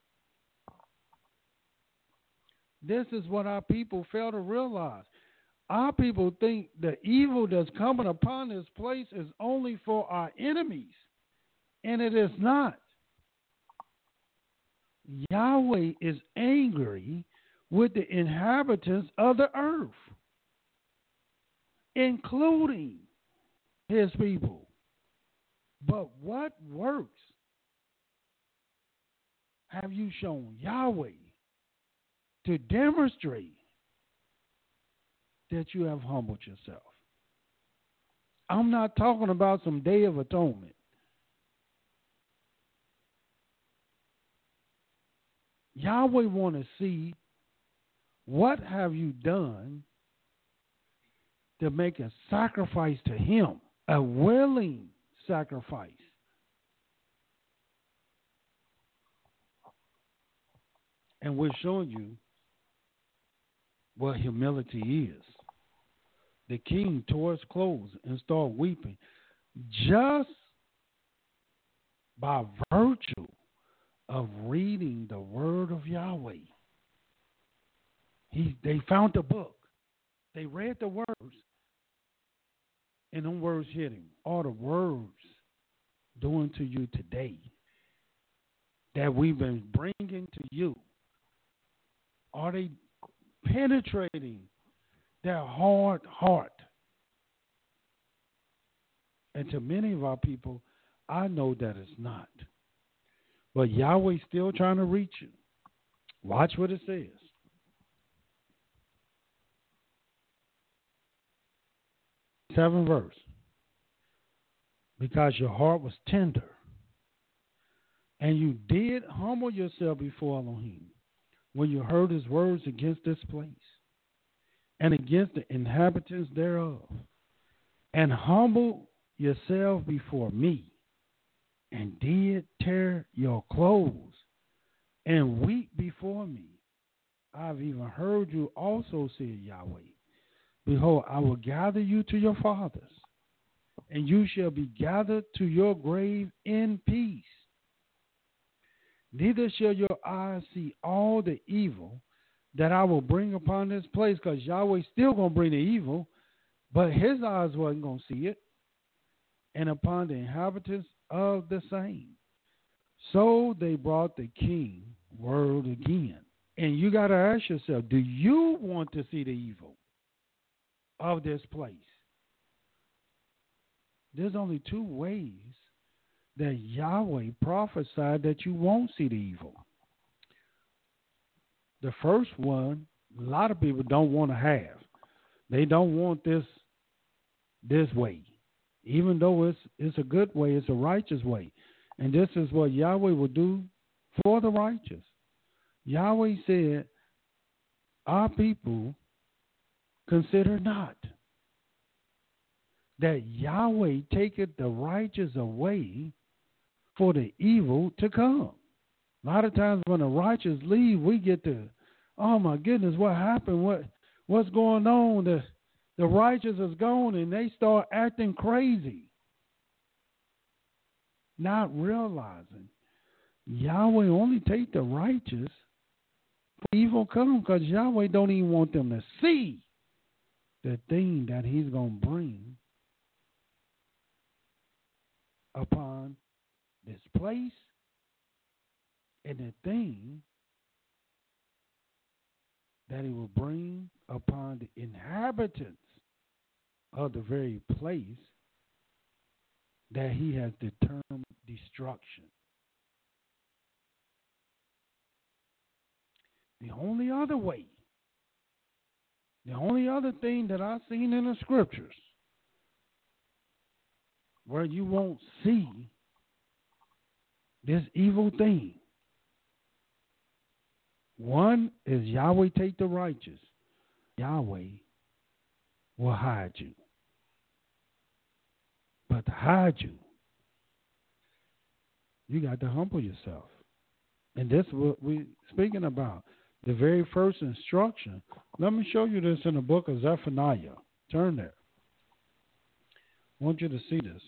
This is what our people fail to realize. Our people think the evil that's coming upon this place is only for our enemies, and it is not. Yahweh is angry with the inhabitants of the earth, including his people. But what works have you shown Yahweh to demonstrate that you have humbled yourself? I'm not talking about some Day of Atonement. Yahweh want to see what have you done to make a sacrifice to him, a willing sacrifice. And we're showing you what humility is. The king tore his clothes and started weeping just by virtue of reading the word of Yahweh. They found the book. They read the words, and them words hit him. All the words doing to you today that we've been bringing to you, are they penetrating their hard heart? And to many of our people, I know that it's not. But Yahweh's still trying to reach you. Watch what it says. 7th verse. Because your heart was tender, and you did humble yourself before Elohim when you heard his words against this place and against the inhabitants thereof, and humble yourself before me, and did tear your clothes and weep before me. I've even heard you also, said Yahweh. Behold, I will gather you to your fathers, and you shall be gathered to your grave in peace. Neither shall your eyes see all the evil that I will bring upon this place, because Yahweh's still going to bring the evil, but his eyes wasn't going to see it, and upon the inhabitants of the same. So they brought the king word again. And you got to ask yourself, do you want to see the evil of this place? There's only 2 ways that Yahweh prophesied that you won't see the evil. The first one, a lot of people don't want to have. They don't want this way. Even though it's a good way, it's a righteous way. And this is what Yahweh will do for the righteous. Yahweh said, our people consider not that Yahweh taketh the righteous away for the evil to come. A lot of times when the righteous leave, we get to, oh my goodness, what happened? What's going on? The righteous is gone, and they start acting crazy, not realizing Yahweh only take the righteous for evil come, because Yahweh don't even want them to see the thing that he's going to bring upon this place and the thing that he will bring upon the inhabitants of the very place that he has determined destruction. The only other way, the only other thing that I've seen in the scriptures where you won't see this evil thing, one is Yahweh take the righteous. Yahweh will hide you. But to hide you, you got to humble yourself. And this is what we're speaking about. The very first instruction. Let me show you this in the book of Zephaniah. Turn there. I want you to see this.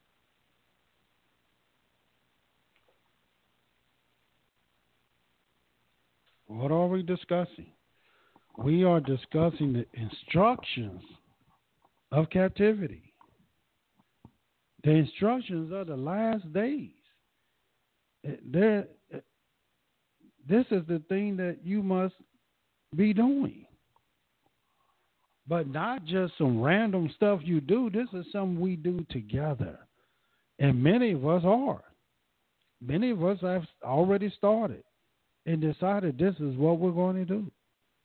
What are we discussing? We are discussing the instructions of captivity. The instructions of the last days. This is the thing that you must be doing. But not just some random stuff you do. This is something we do together. And many of us are. Many of us have already started and decided this is what we're going to do.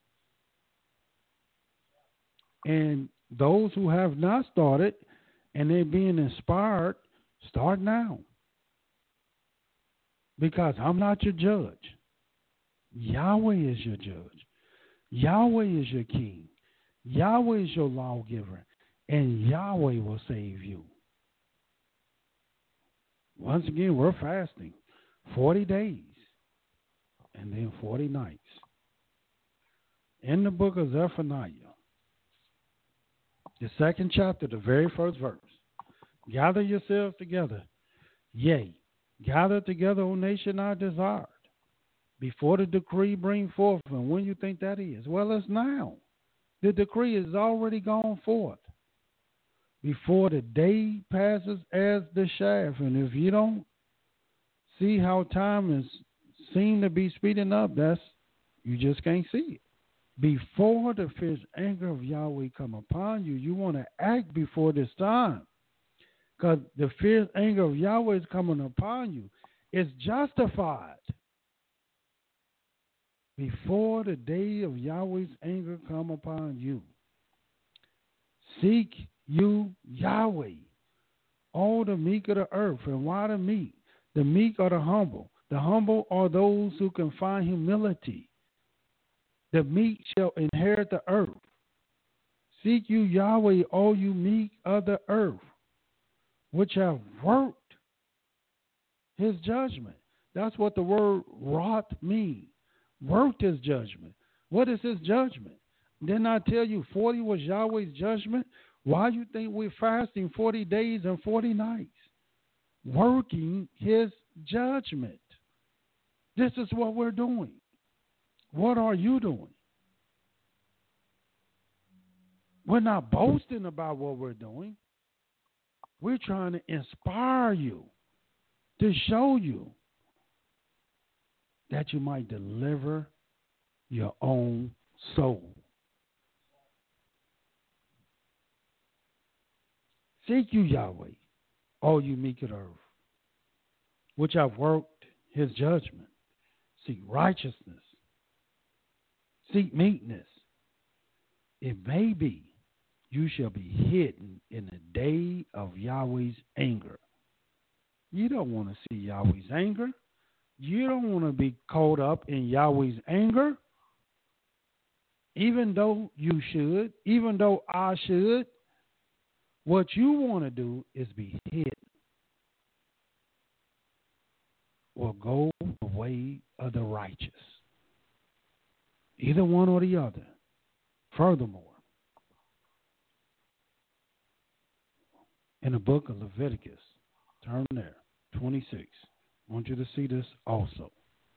And those who have not started and they're being inspired, start now. Because I'm not your judge. Yahweh is your judge. Yahweh is your king. Yahweh is your lawgiver. And Yahweh will save you. Once again, we're fasting 40 days and then 40 nights. In the book of Zephaniah, the 2nd chapter, the very first verse. Gather yourselves together. Yea, gather together, O nation I desired. Before the decree bring forth. And when you think that is? Well, it's now. The decree is already gone forth before the day passes as the shaft. And if you don't see how time is seem to be speeding up, you just can't see it. Before the fierce anger of Yahweh come upon you, you want to act before this time. Because the fierce anger of Yahweh is coming upon you. It's justified. Before the day of Yahweh's anger come upon you, seek you Yahweh, all the meek of the earth. And why the meek? The meek are the humble. The humble are those who can find humility. The meek shall inherit the earth. Seek you Yahweh, all you meek of the earth, which have worked his judgment. That's what the word wrought means. Worked his judgment. What is his judgment? Didn't I tell you 40 was Yahweh's judgment? Why you think we're fasting 40 days and 40 nights? Working his judgment. This is what we're doing. What are you doing? We're not boasting about what we're doing. We're trying to inspire you, to show you that you might deliver your own soul. Seek you Yahweh, all you meek of the earth, which have worked his judgment. Seek righteousness. Seek meekness. It may be you shall be hidden in the day of Yahweh's anger. You don't want to see Yahweh's anger. You don't want to be caught up in Yahweh's anger, even though you should, even though I should. What you want to do is be hidden or go the way of the righteous. Either one or the other. Furthermore, in the book of Leviticus, turn there, 26. I want you to see this also.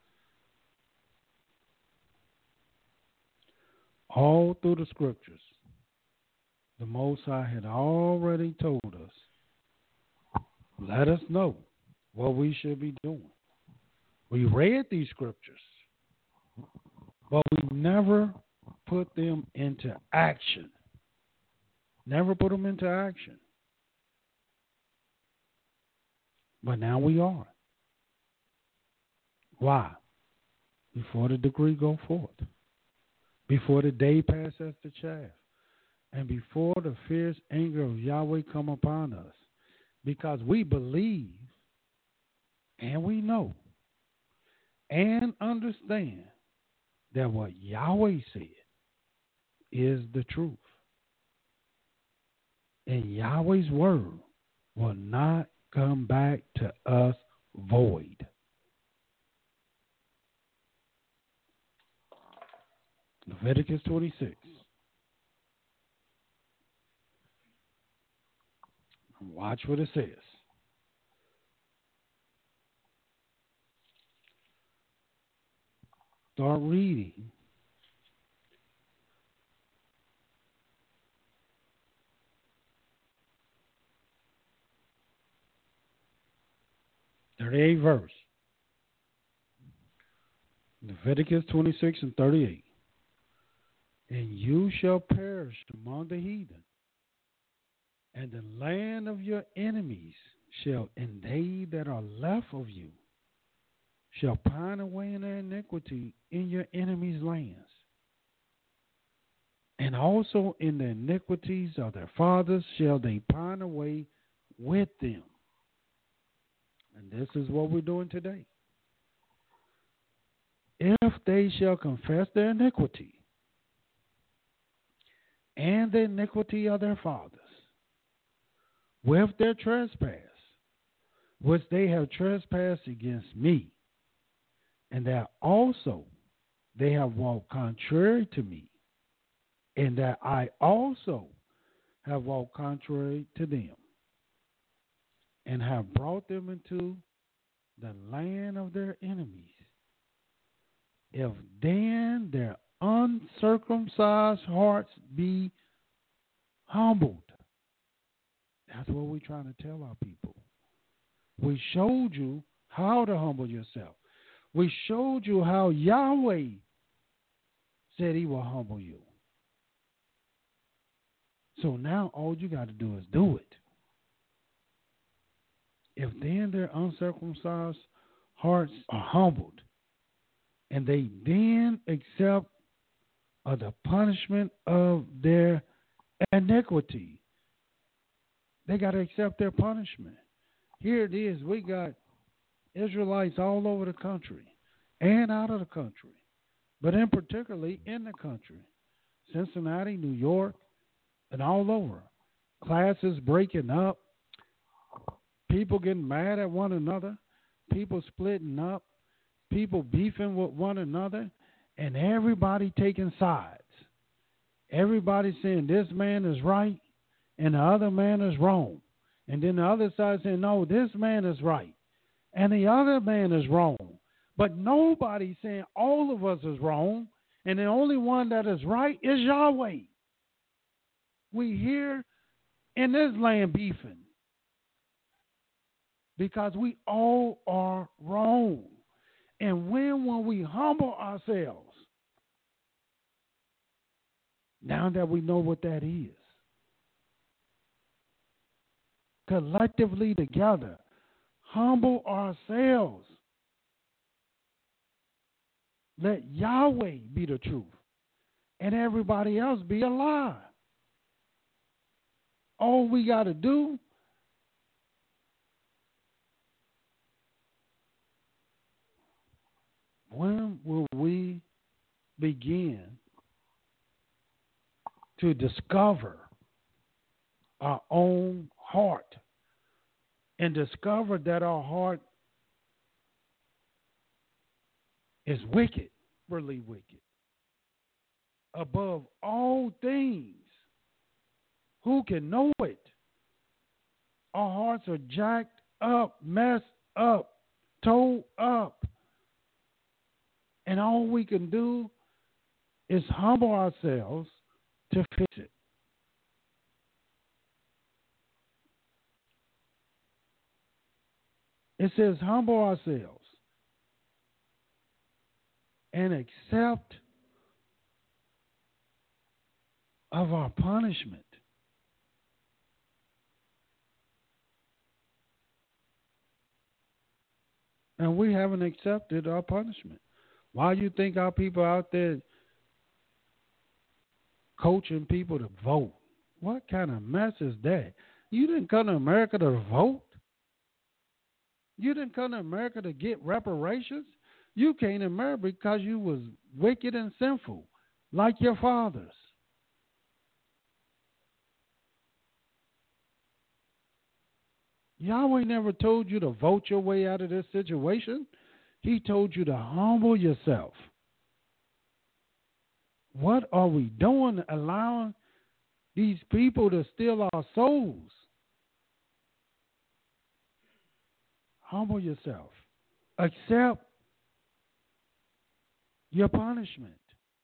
All through the scriptures, the Most High had already told us, let us know what we should be doing. We read these scriptures, but we never put them into action. Never put them into action. But now we are. Why? Before the decree go forth. Before the day passes the chaff. And before the fierce anger of Yahweh come upon us. Because we believe and we know and understand that what Yahweh said is the truth. And Yahweh's word will not come back to us void. Leviticus 26. Watch what it says. Start reading. .38 verse. Leviticus 26 and 38. And you shall perish among the heathen, and the land of your enemies shall, and they that are left of you, shall pine away in their iniquity in your enemies' lands, and also in the iniquities of their fathers shall they pine away with them. And this is what we're doing today. If they shall confess their iniquity and the iniquity of their fathers with their trespass, which they have trespassed against me, and that also they have walked contrary to me, and that I also have walked contrary to them, and have brought them into the land of their enemies, if then their uncircumcised hearts be humbled. That's what we're trying to tell our people. We showed you how to humble yourself. We showed you how Yahweh said he will humble you. So now all you got to do is do it. If then their uncircumcised hearts are humbled, and they then accept the punishment of their iniquity, they got to accept their punishment. Here it is. We got Israelites all over the country and out of the country, but in particularly in the country, Cincinnati, New York, and all over. Classes breaking up, people getting mad at one another, people splitting up, people beefing with one another, and everybody taking sides. Everybody saying this man is right and the other man is wrong. And then the other side saying, no, this man is right and the other man is wrong. But nobody saying all of us is wrong, and the only one that is right is Yahweh. We here in this land beefing because we all are wrong. And when we humble ourselves, now that we know what that is, collectively together, humble ourselves. Let Yahweh be the truth and everybody else be a lie. All we got to do when will we begin to discover our own heart and discover that our heart is wicked, really wicked, above all things? Who can know it? Our hearts are jacked up, messed up, towed up. And all we can do is humble ourselves to fix it. It says humble ourselves and accept of our punishment. And we haven't accepted our punishment. Why do you think our people out there coaching people to vote? What kind of mess is that? You didn't come to America to vote. You didn't come to America to get reparations. You came to America because you was wicked and sinful, like your fathers. Yahweh never told you to vote your way out of this situation. He told you to humble yourself. What are we doing allowing these people to steal our souls? Humble yourself. Accept your punishment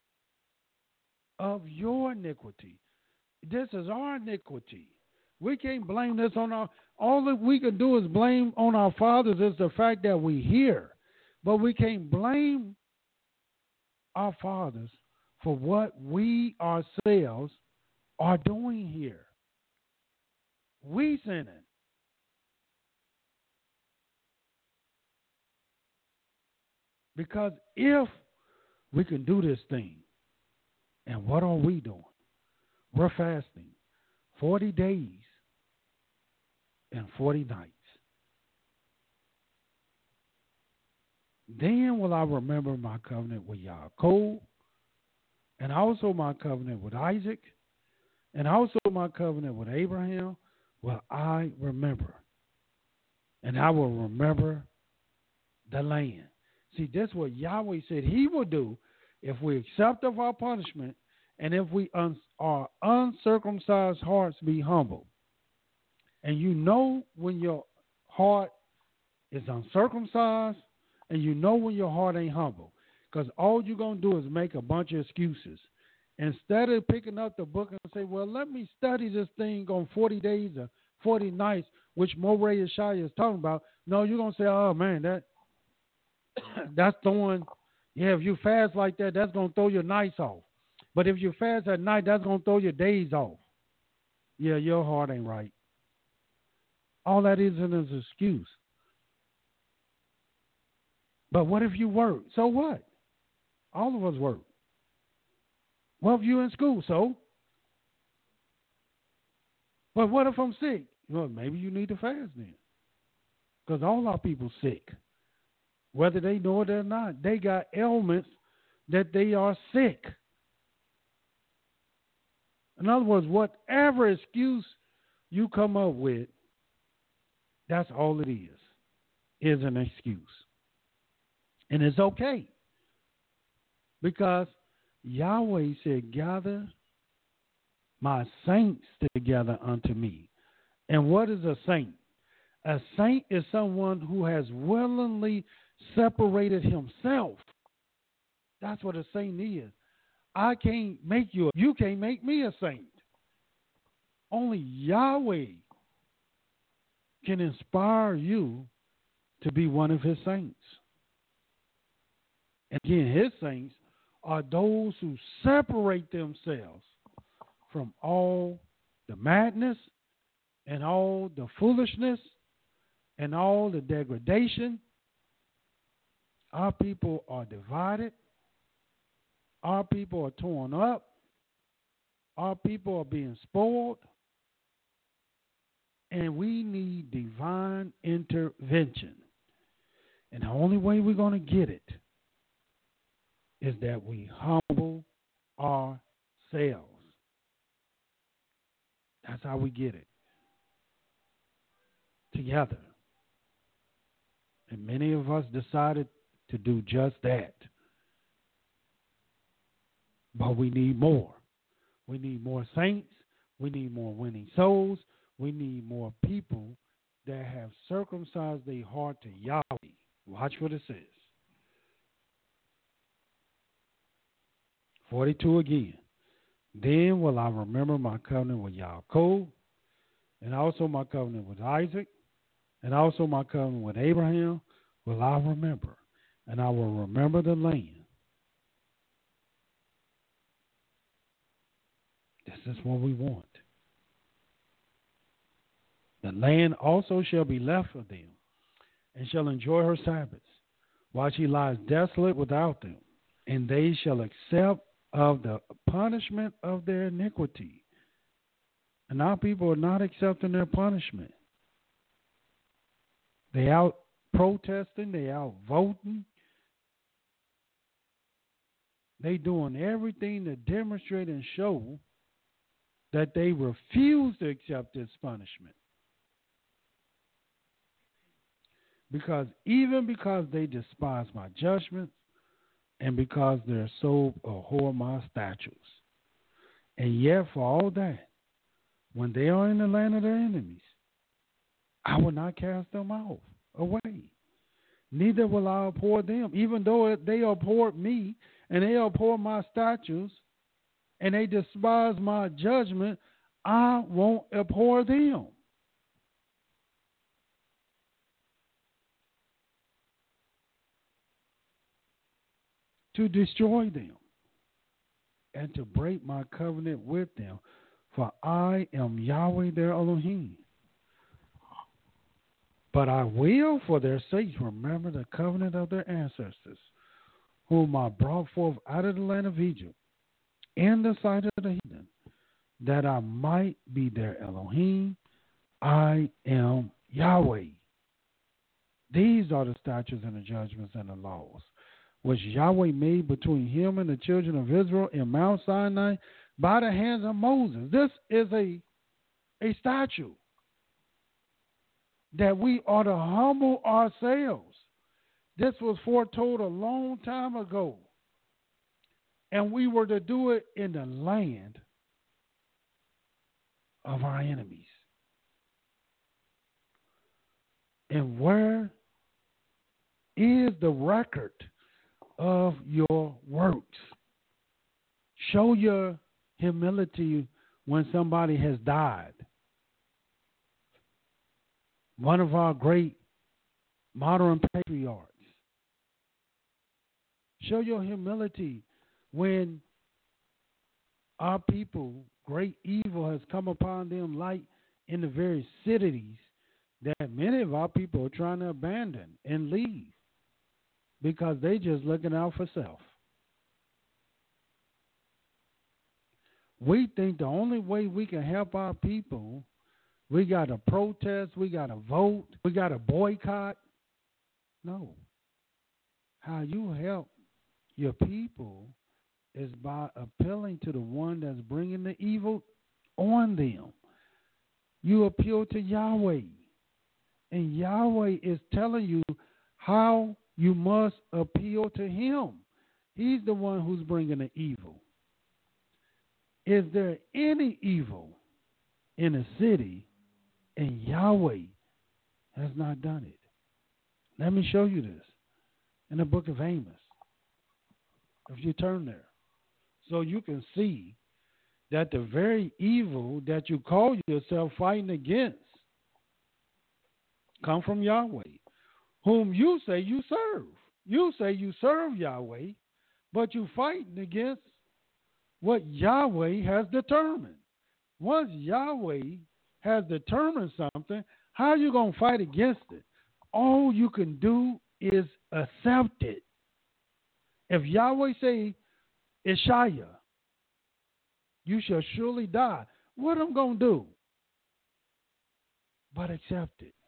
of your iniquity. This is our iniquity. We can't blame this on our... All that we can do is blame on our fathers is the fact that we hear. But we can't blame our fathers for what we ourselves are doing here. We sinning. Because if we can do this thing, and what are we doing? We're fasting 40 days and 40 nights. Then will I remember my covenant with Yaakov, and also my covenant with Isaac, and also my covenant with Abraham. Will I remember? And I will remember the land. See, that's what Yahweh said he will do if we accept of our punishment and if we our uncircumcised hearts be humble. And you know when your heart is uncircumcised, and you know when your heart ain't humble. Because all you're going to do is make a bunch of excuses. Instead of picking up the book and say, well, let me study this thing on 40 days or 40 nights, which Moreh Yeshaya is talking about. No, you're going to say, oh, man, that's throwing, if you fast like that, that's going to throw your nights off. But if you fast at night, that's going to throw your days off. Yeah, your heart ain't right. All that is an excuse. But what if you work? So what? All of us work. Well, if you're in school, so? But what if I'm sick? Well, maybe you need to fast then. Because all our people sick. Whether they know it or not, they got ailments that they are sick. In other words, whatever excuse you come up with, that's all it is an excuse. And it's okay. Because Yahweh said, gather my saints together unto me. And what is a saint? A saint is someone who has willingly separated himself. That's what a saint is. I can't make you can't make me a saint. Only Yahweh can inspire you to be one of his saints. And again, his saints are those who separate themselves from all the madness and all the foolishness and all the degradation. Our people are divided. Our people are torn up. Our people are being spoiled. And we need divine intervention. And the only way we're going to get it is that we humble ourselves. That's how we get it. Together. And many of us decided to do just that. But we need more. We need more saints. We need more winning souls. We need more people that have circumcised their heart to Yahweh. Watch what it says. 42 again. Then will I remember my covenant with Yaakov, and also my covenant with Isaac, and also my covenant with Abraham will I remember, and I will remember the land. This is what we want. The land also shall be left for them, and shall enjoy her Sabbaths, while she lies desolate without them, and they shall accept of the punishment of their iniquity. And our people are not accepting their punishment. They out protesting, they out voting. They doing everything to demonstrate and show that they refuse to accept this punishment. Because they despise my judgments, and because their soul abhor my statutes. And yet for all that, when they are in the land of their enemies, I will not cast them out away. Neither will I abhor them, even though they abhor me, and they abhor my statutes, and they despise my judgment, I won't abhor them. To destroy them and to break my covenant with them, for I am Yahweh their Elohim. But I will, for their sakes, remember the covenant of their ancestors, whom I brought forth out of the land of Egypt, in the sight of the heathen, that I might be their Elohim. I am Yahweh. These are the statutes and the judgments and the laws, which Yahweh made between him and the children of Israel in Mount Sinai by the hands of Moses. This is a statute that we ought to humble ourselves. This was foretold a long time ago. And we were to do it in the land of our enemies. And where is the record of your works. Show your humility when somebody has died. One of our great modern patriarchs. Show your humility when our people, great evil has come upon them, like in the very cities that many of our people are trying to abandon and leave because they just looking out for self. We think the only way we can help our people, we got to protest, we got to vote, we got to boycott. No. How you help your people is by appealing to the one that's bringing the evil on them. You appeal to Yahweh. And Yahweh is telling you how you must appeal to him. He's the one who's bringing the evil. Is there any evil in a city and Yahweh has not done it? Let me show you this in the book of Amos. If you turn there, so you can see that the very evil that you call yourself fighting against come from Yahweh, whom you say you serve. You say you serve Yahweh, but you're fighting against what Yahweh has determined. Once Yahweh has determined something, how are you going to fight against it? All you can do is accept it. If Yahweh say, Ishaiah, you shall surely die, what am I going to do? But accept it.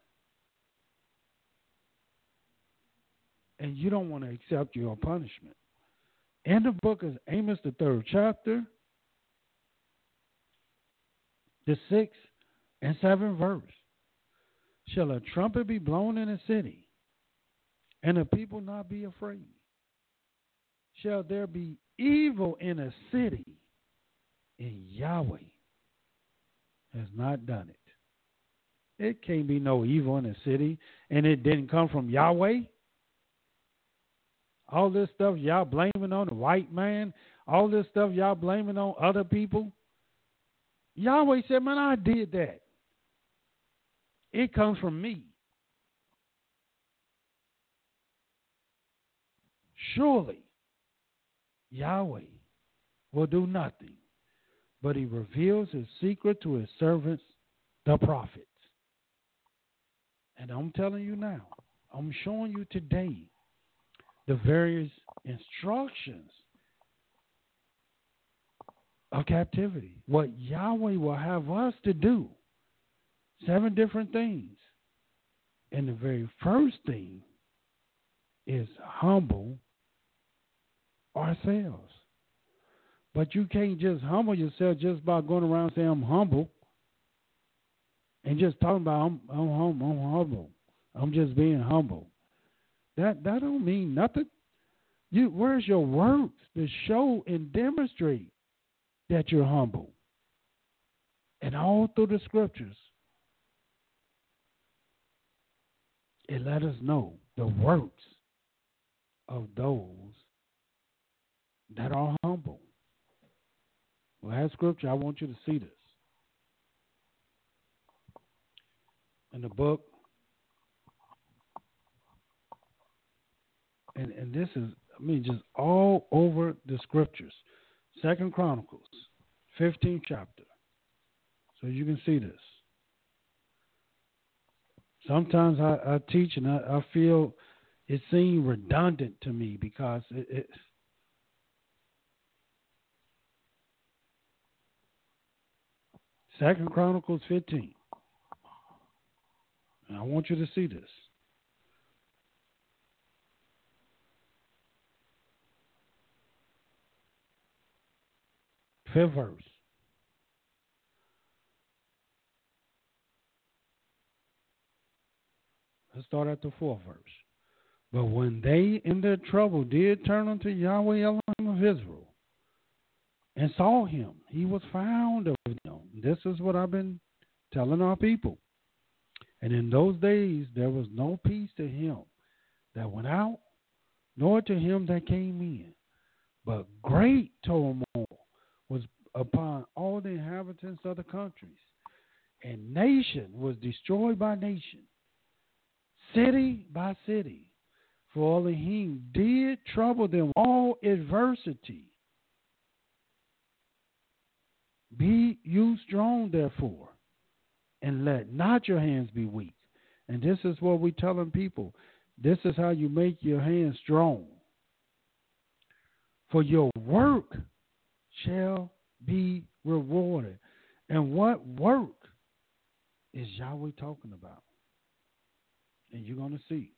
And you don't want to accept your punishment. In the book of Amos, the 3rd chapter, the 6th and 7th verse. Shall a trumpet be blown in a city, and the people not be afraid? Shall there be evil in a city, and Yahweh has not done it? It can't be no evil in a city, and it didn't come from Yahweh. All this stuff y'all blaming on the white man, all this stuff y'all blaming on other people. Yahweh said, man, I did that. It comes from me. Surely, Yahweh will do nothing, but he reveals his secret to his servants, the prophets. And I'm telling you now, I'm showing you today the various instructions of captivity, what Yahweh will have us to do. 7 different things. And the very first thing is humble ourselves. But you can't just humble yourself just by going around saying I'm humble and just talking about I'm humble. I'm just being humble. That don't mean nothing. Where's your works to show and demonstrate that you're humble? And all through the scriptures, it let us know the works of those that are humble. Last scripture, I want you to see this. In the book, and this is, just all over the scriptures. 2 Chronicles, 15th chapter. So you can see this. Sometimes I teach and I feel it seems redundant to me because it 2 Chronicles 15. And I want you to see this. Fifth verse. Let's start at the 4th verse. But when they in their trouble did turn unto Yahweh Elohim of Israel and saw him, he was found of them. This is what I've been telling our people. And in those days there was no peace to him that went out, nor to him that came in. But great turmoil was upon all the inhabitants of the countries, and nation was destroyed by nation, city by city. For Elohim did trouble them all adversity. Be you strong, therefore, and let not your hands be weak. And this is what we're telling people. This is how you make your hands strong. For your work shall be rewarded. And what work is Yahweh talking about? And you're going to see.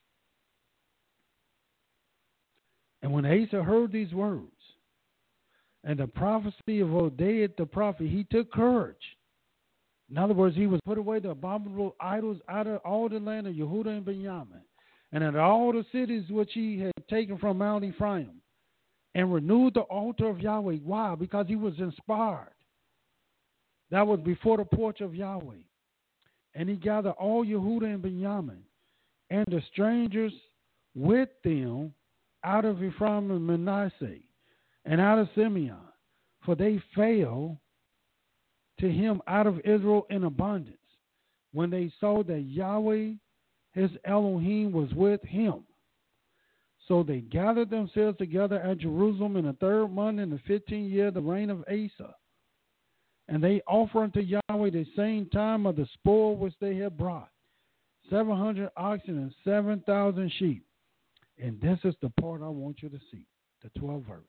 And when Asa heard these words, and the prophecy of Oded the prophet, he took courage. In other words, he was put away the abominable idols out of all the land of Yehuda and Benjamin, and in all the cities which he had taken from Mount Ephraim, and renewed the altar of Yahweh. Why? Because he was inspired. That was before the porch of Yahweh. And he gathered all Yehuda and Benjamin, and the strangers with them out of Ephraim and Manasseh, and out of Simeon, for they fell to him out of Israel in abundance, when they saw that Yahweh, his Elohim, was with him. So they gathered themselves together at Jerusalem in the 3rd month in the 15th year of the reign of Asa. And they offered unto Yahweh the same time of the spoil which they had brought, 700 oxen and 7,000 sheep. And this is the part I want you to see, the 12th verse.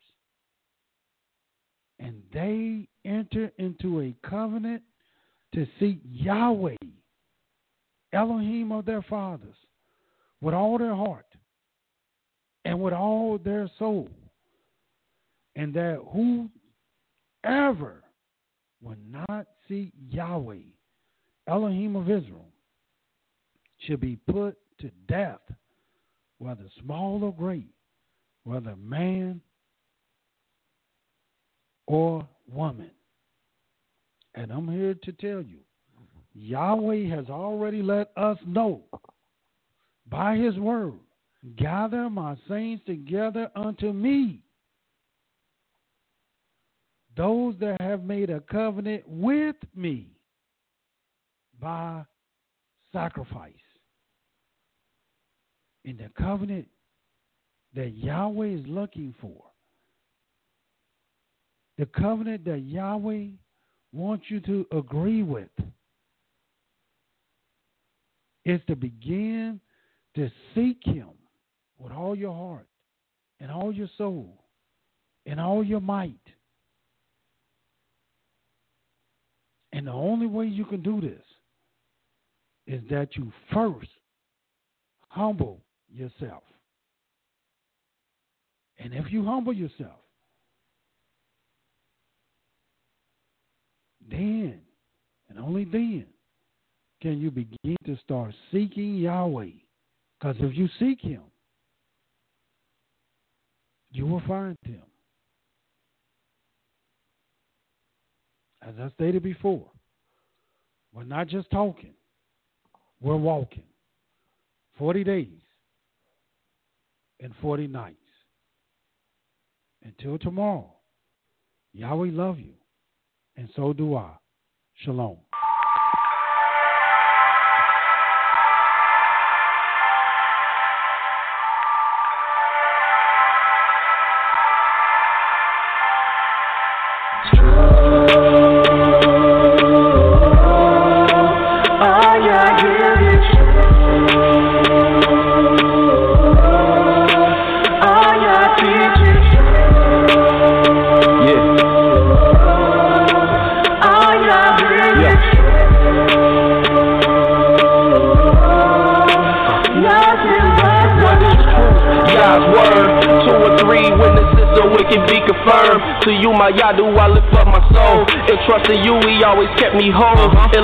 And they entered into a covenant to seek Yahweh, Elohim of their fathers, with all their heart and with all their soul. And that whoever will not seek Yahweh, Elohim of Israel, should be put to death, whether small or great, whether man or woman. And I'm here to tell you, Yahweh has already let us know by his word, gather my saints together unto me, those that have made a covenant with me by sacrifice. In the covenant that Yahweh is looking for, the covenant that Yahweh wants you to agree with, is to begin to seek him with all your heart and all your soul and all your might. And the only way you can do this is that you first humble yourself. And if you humble yourself, then, and only then, can you begin to start seeking Yahweh. Because if you seek him, you will find him. As I stated before, we're not just talking, we're walking. 40 days and 40 nights. Until tomorrow, Yahweh love you, and so do I. Shalom. To you, my Yadu, I lift up my soul. And trusting you, he always kept me whole.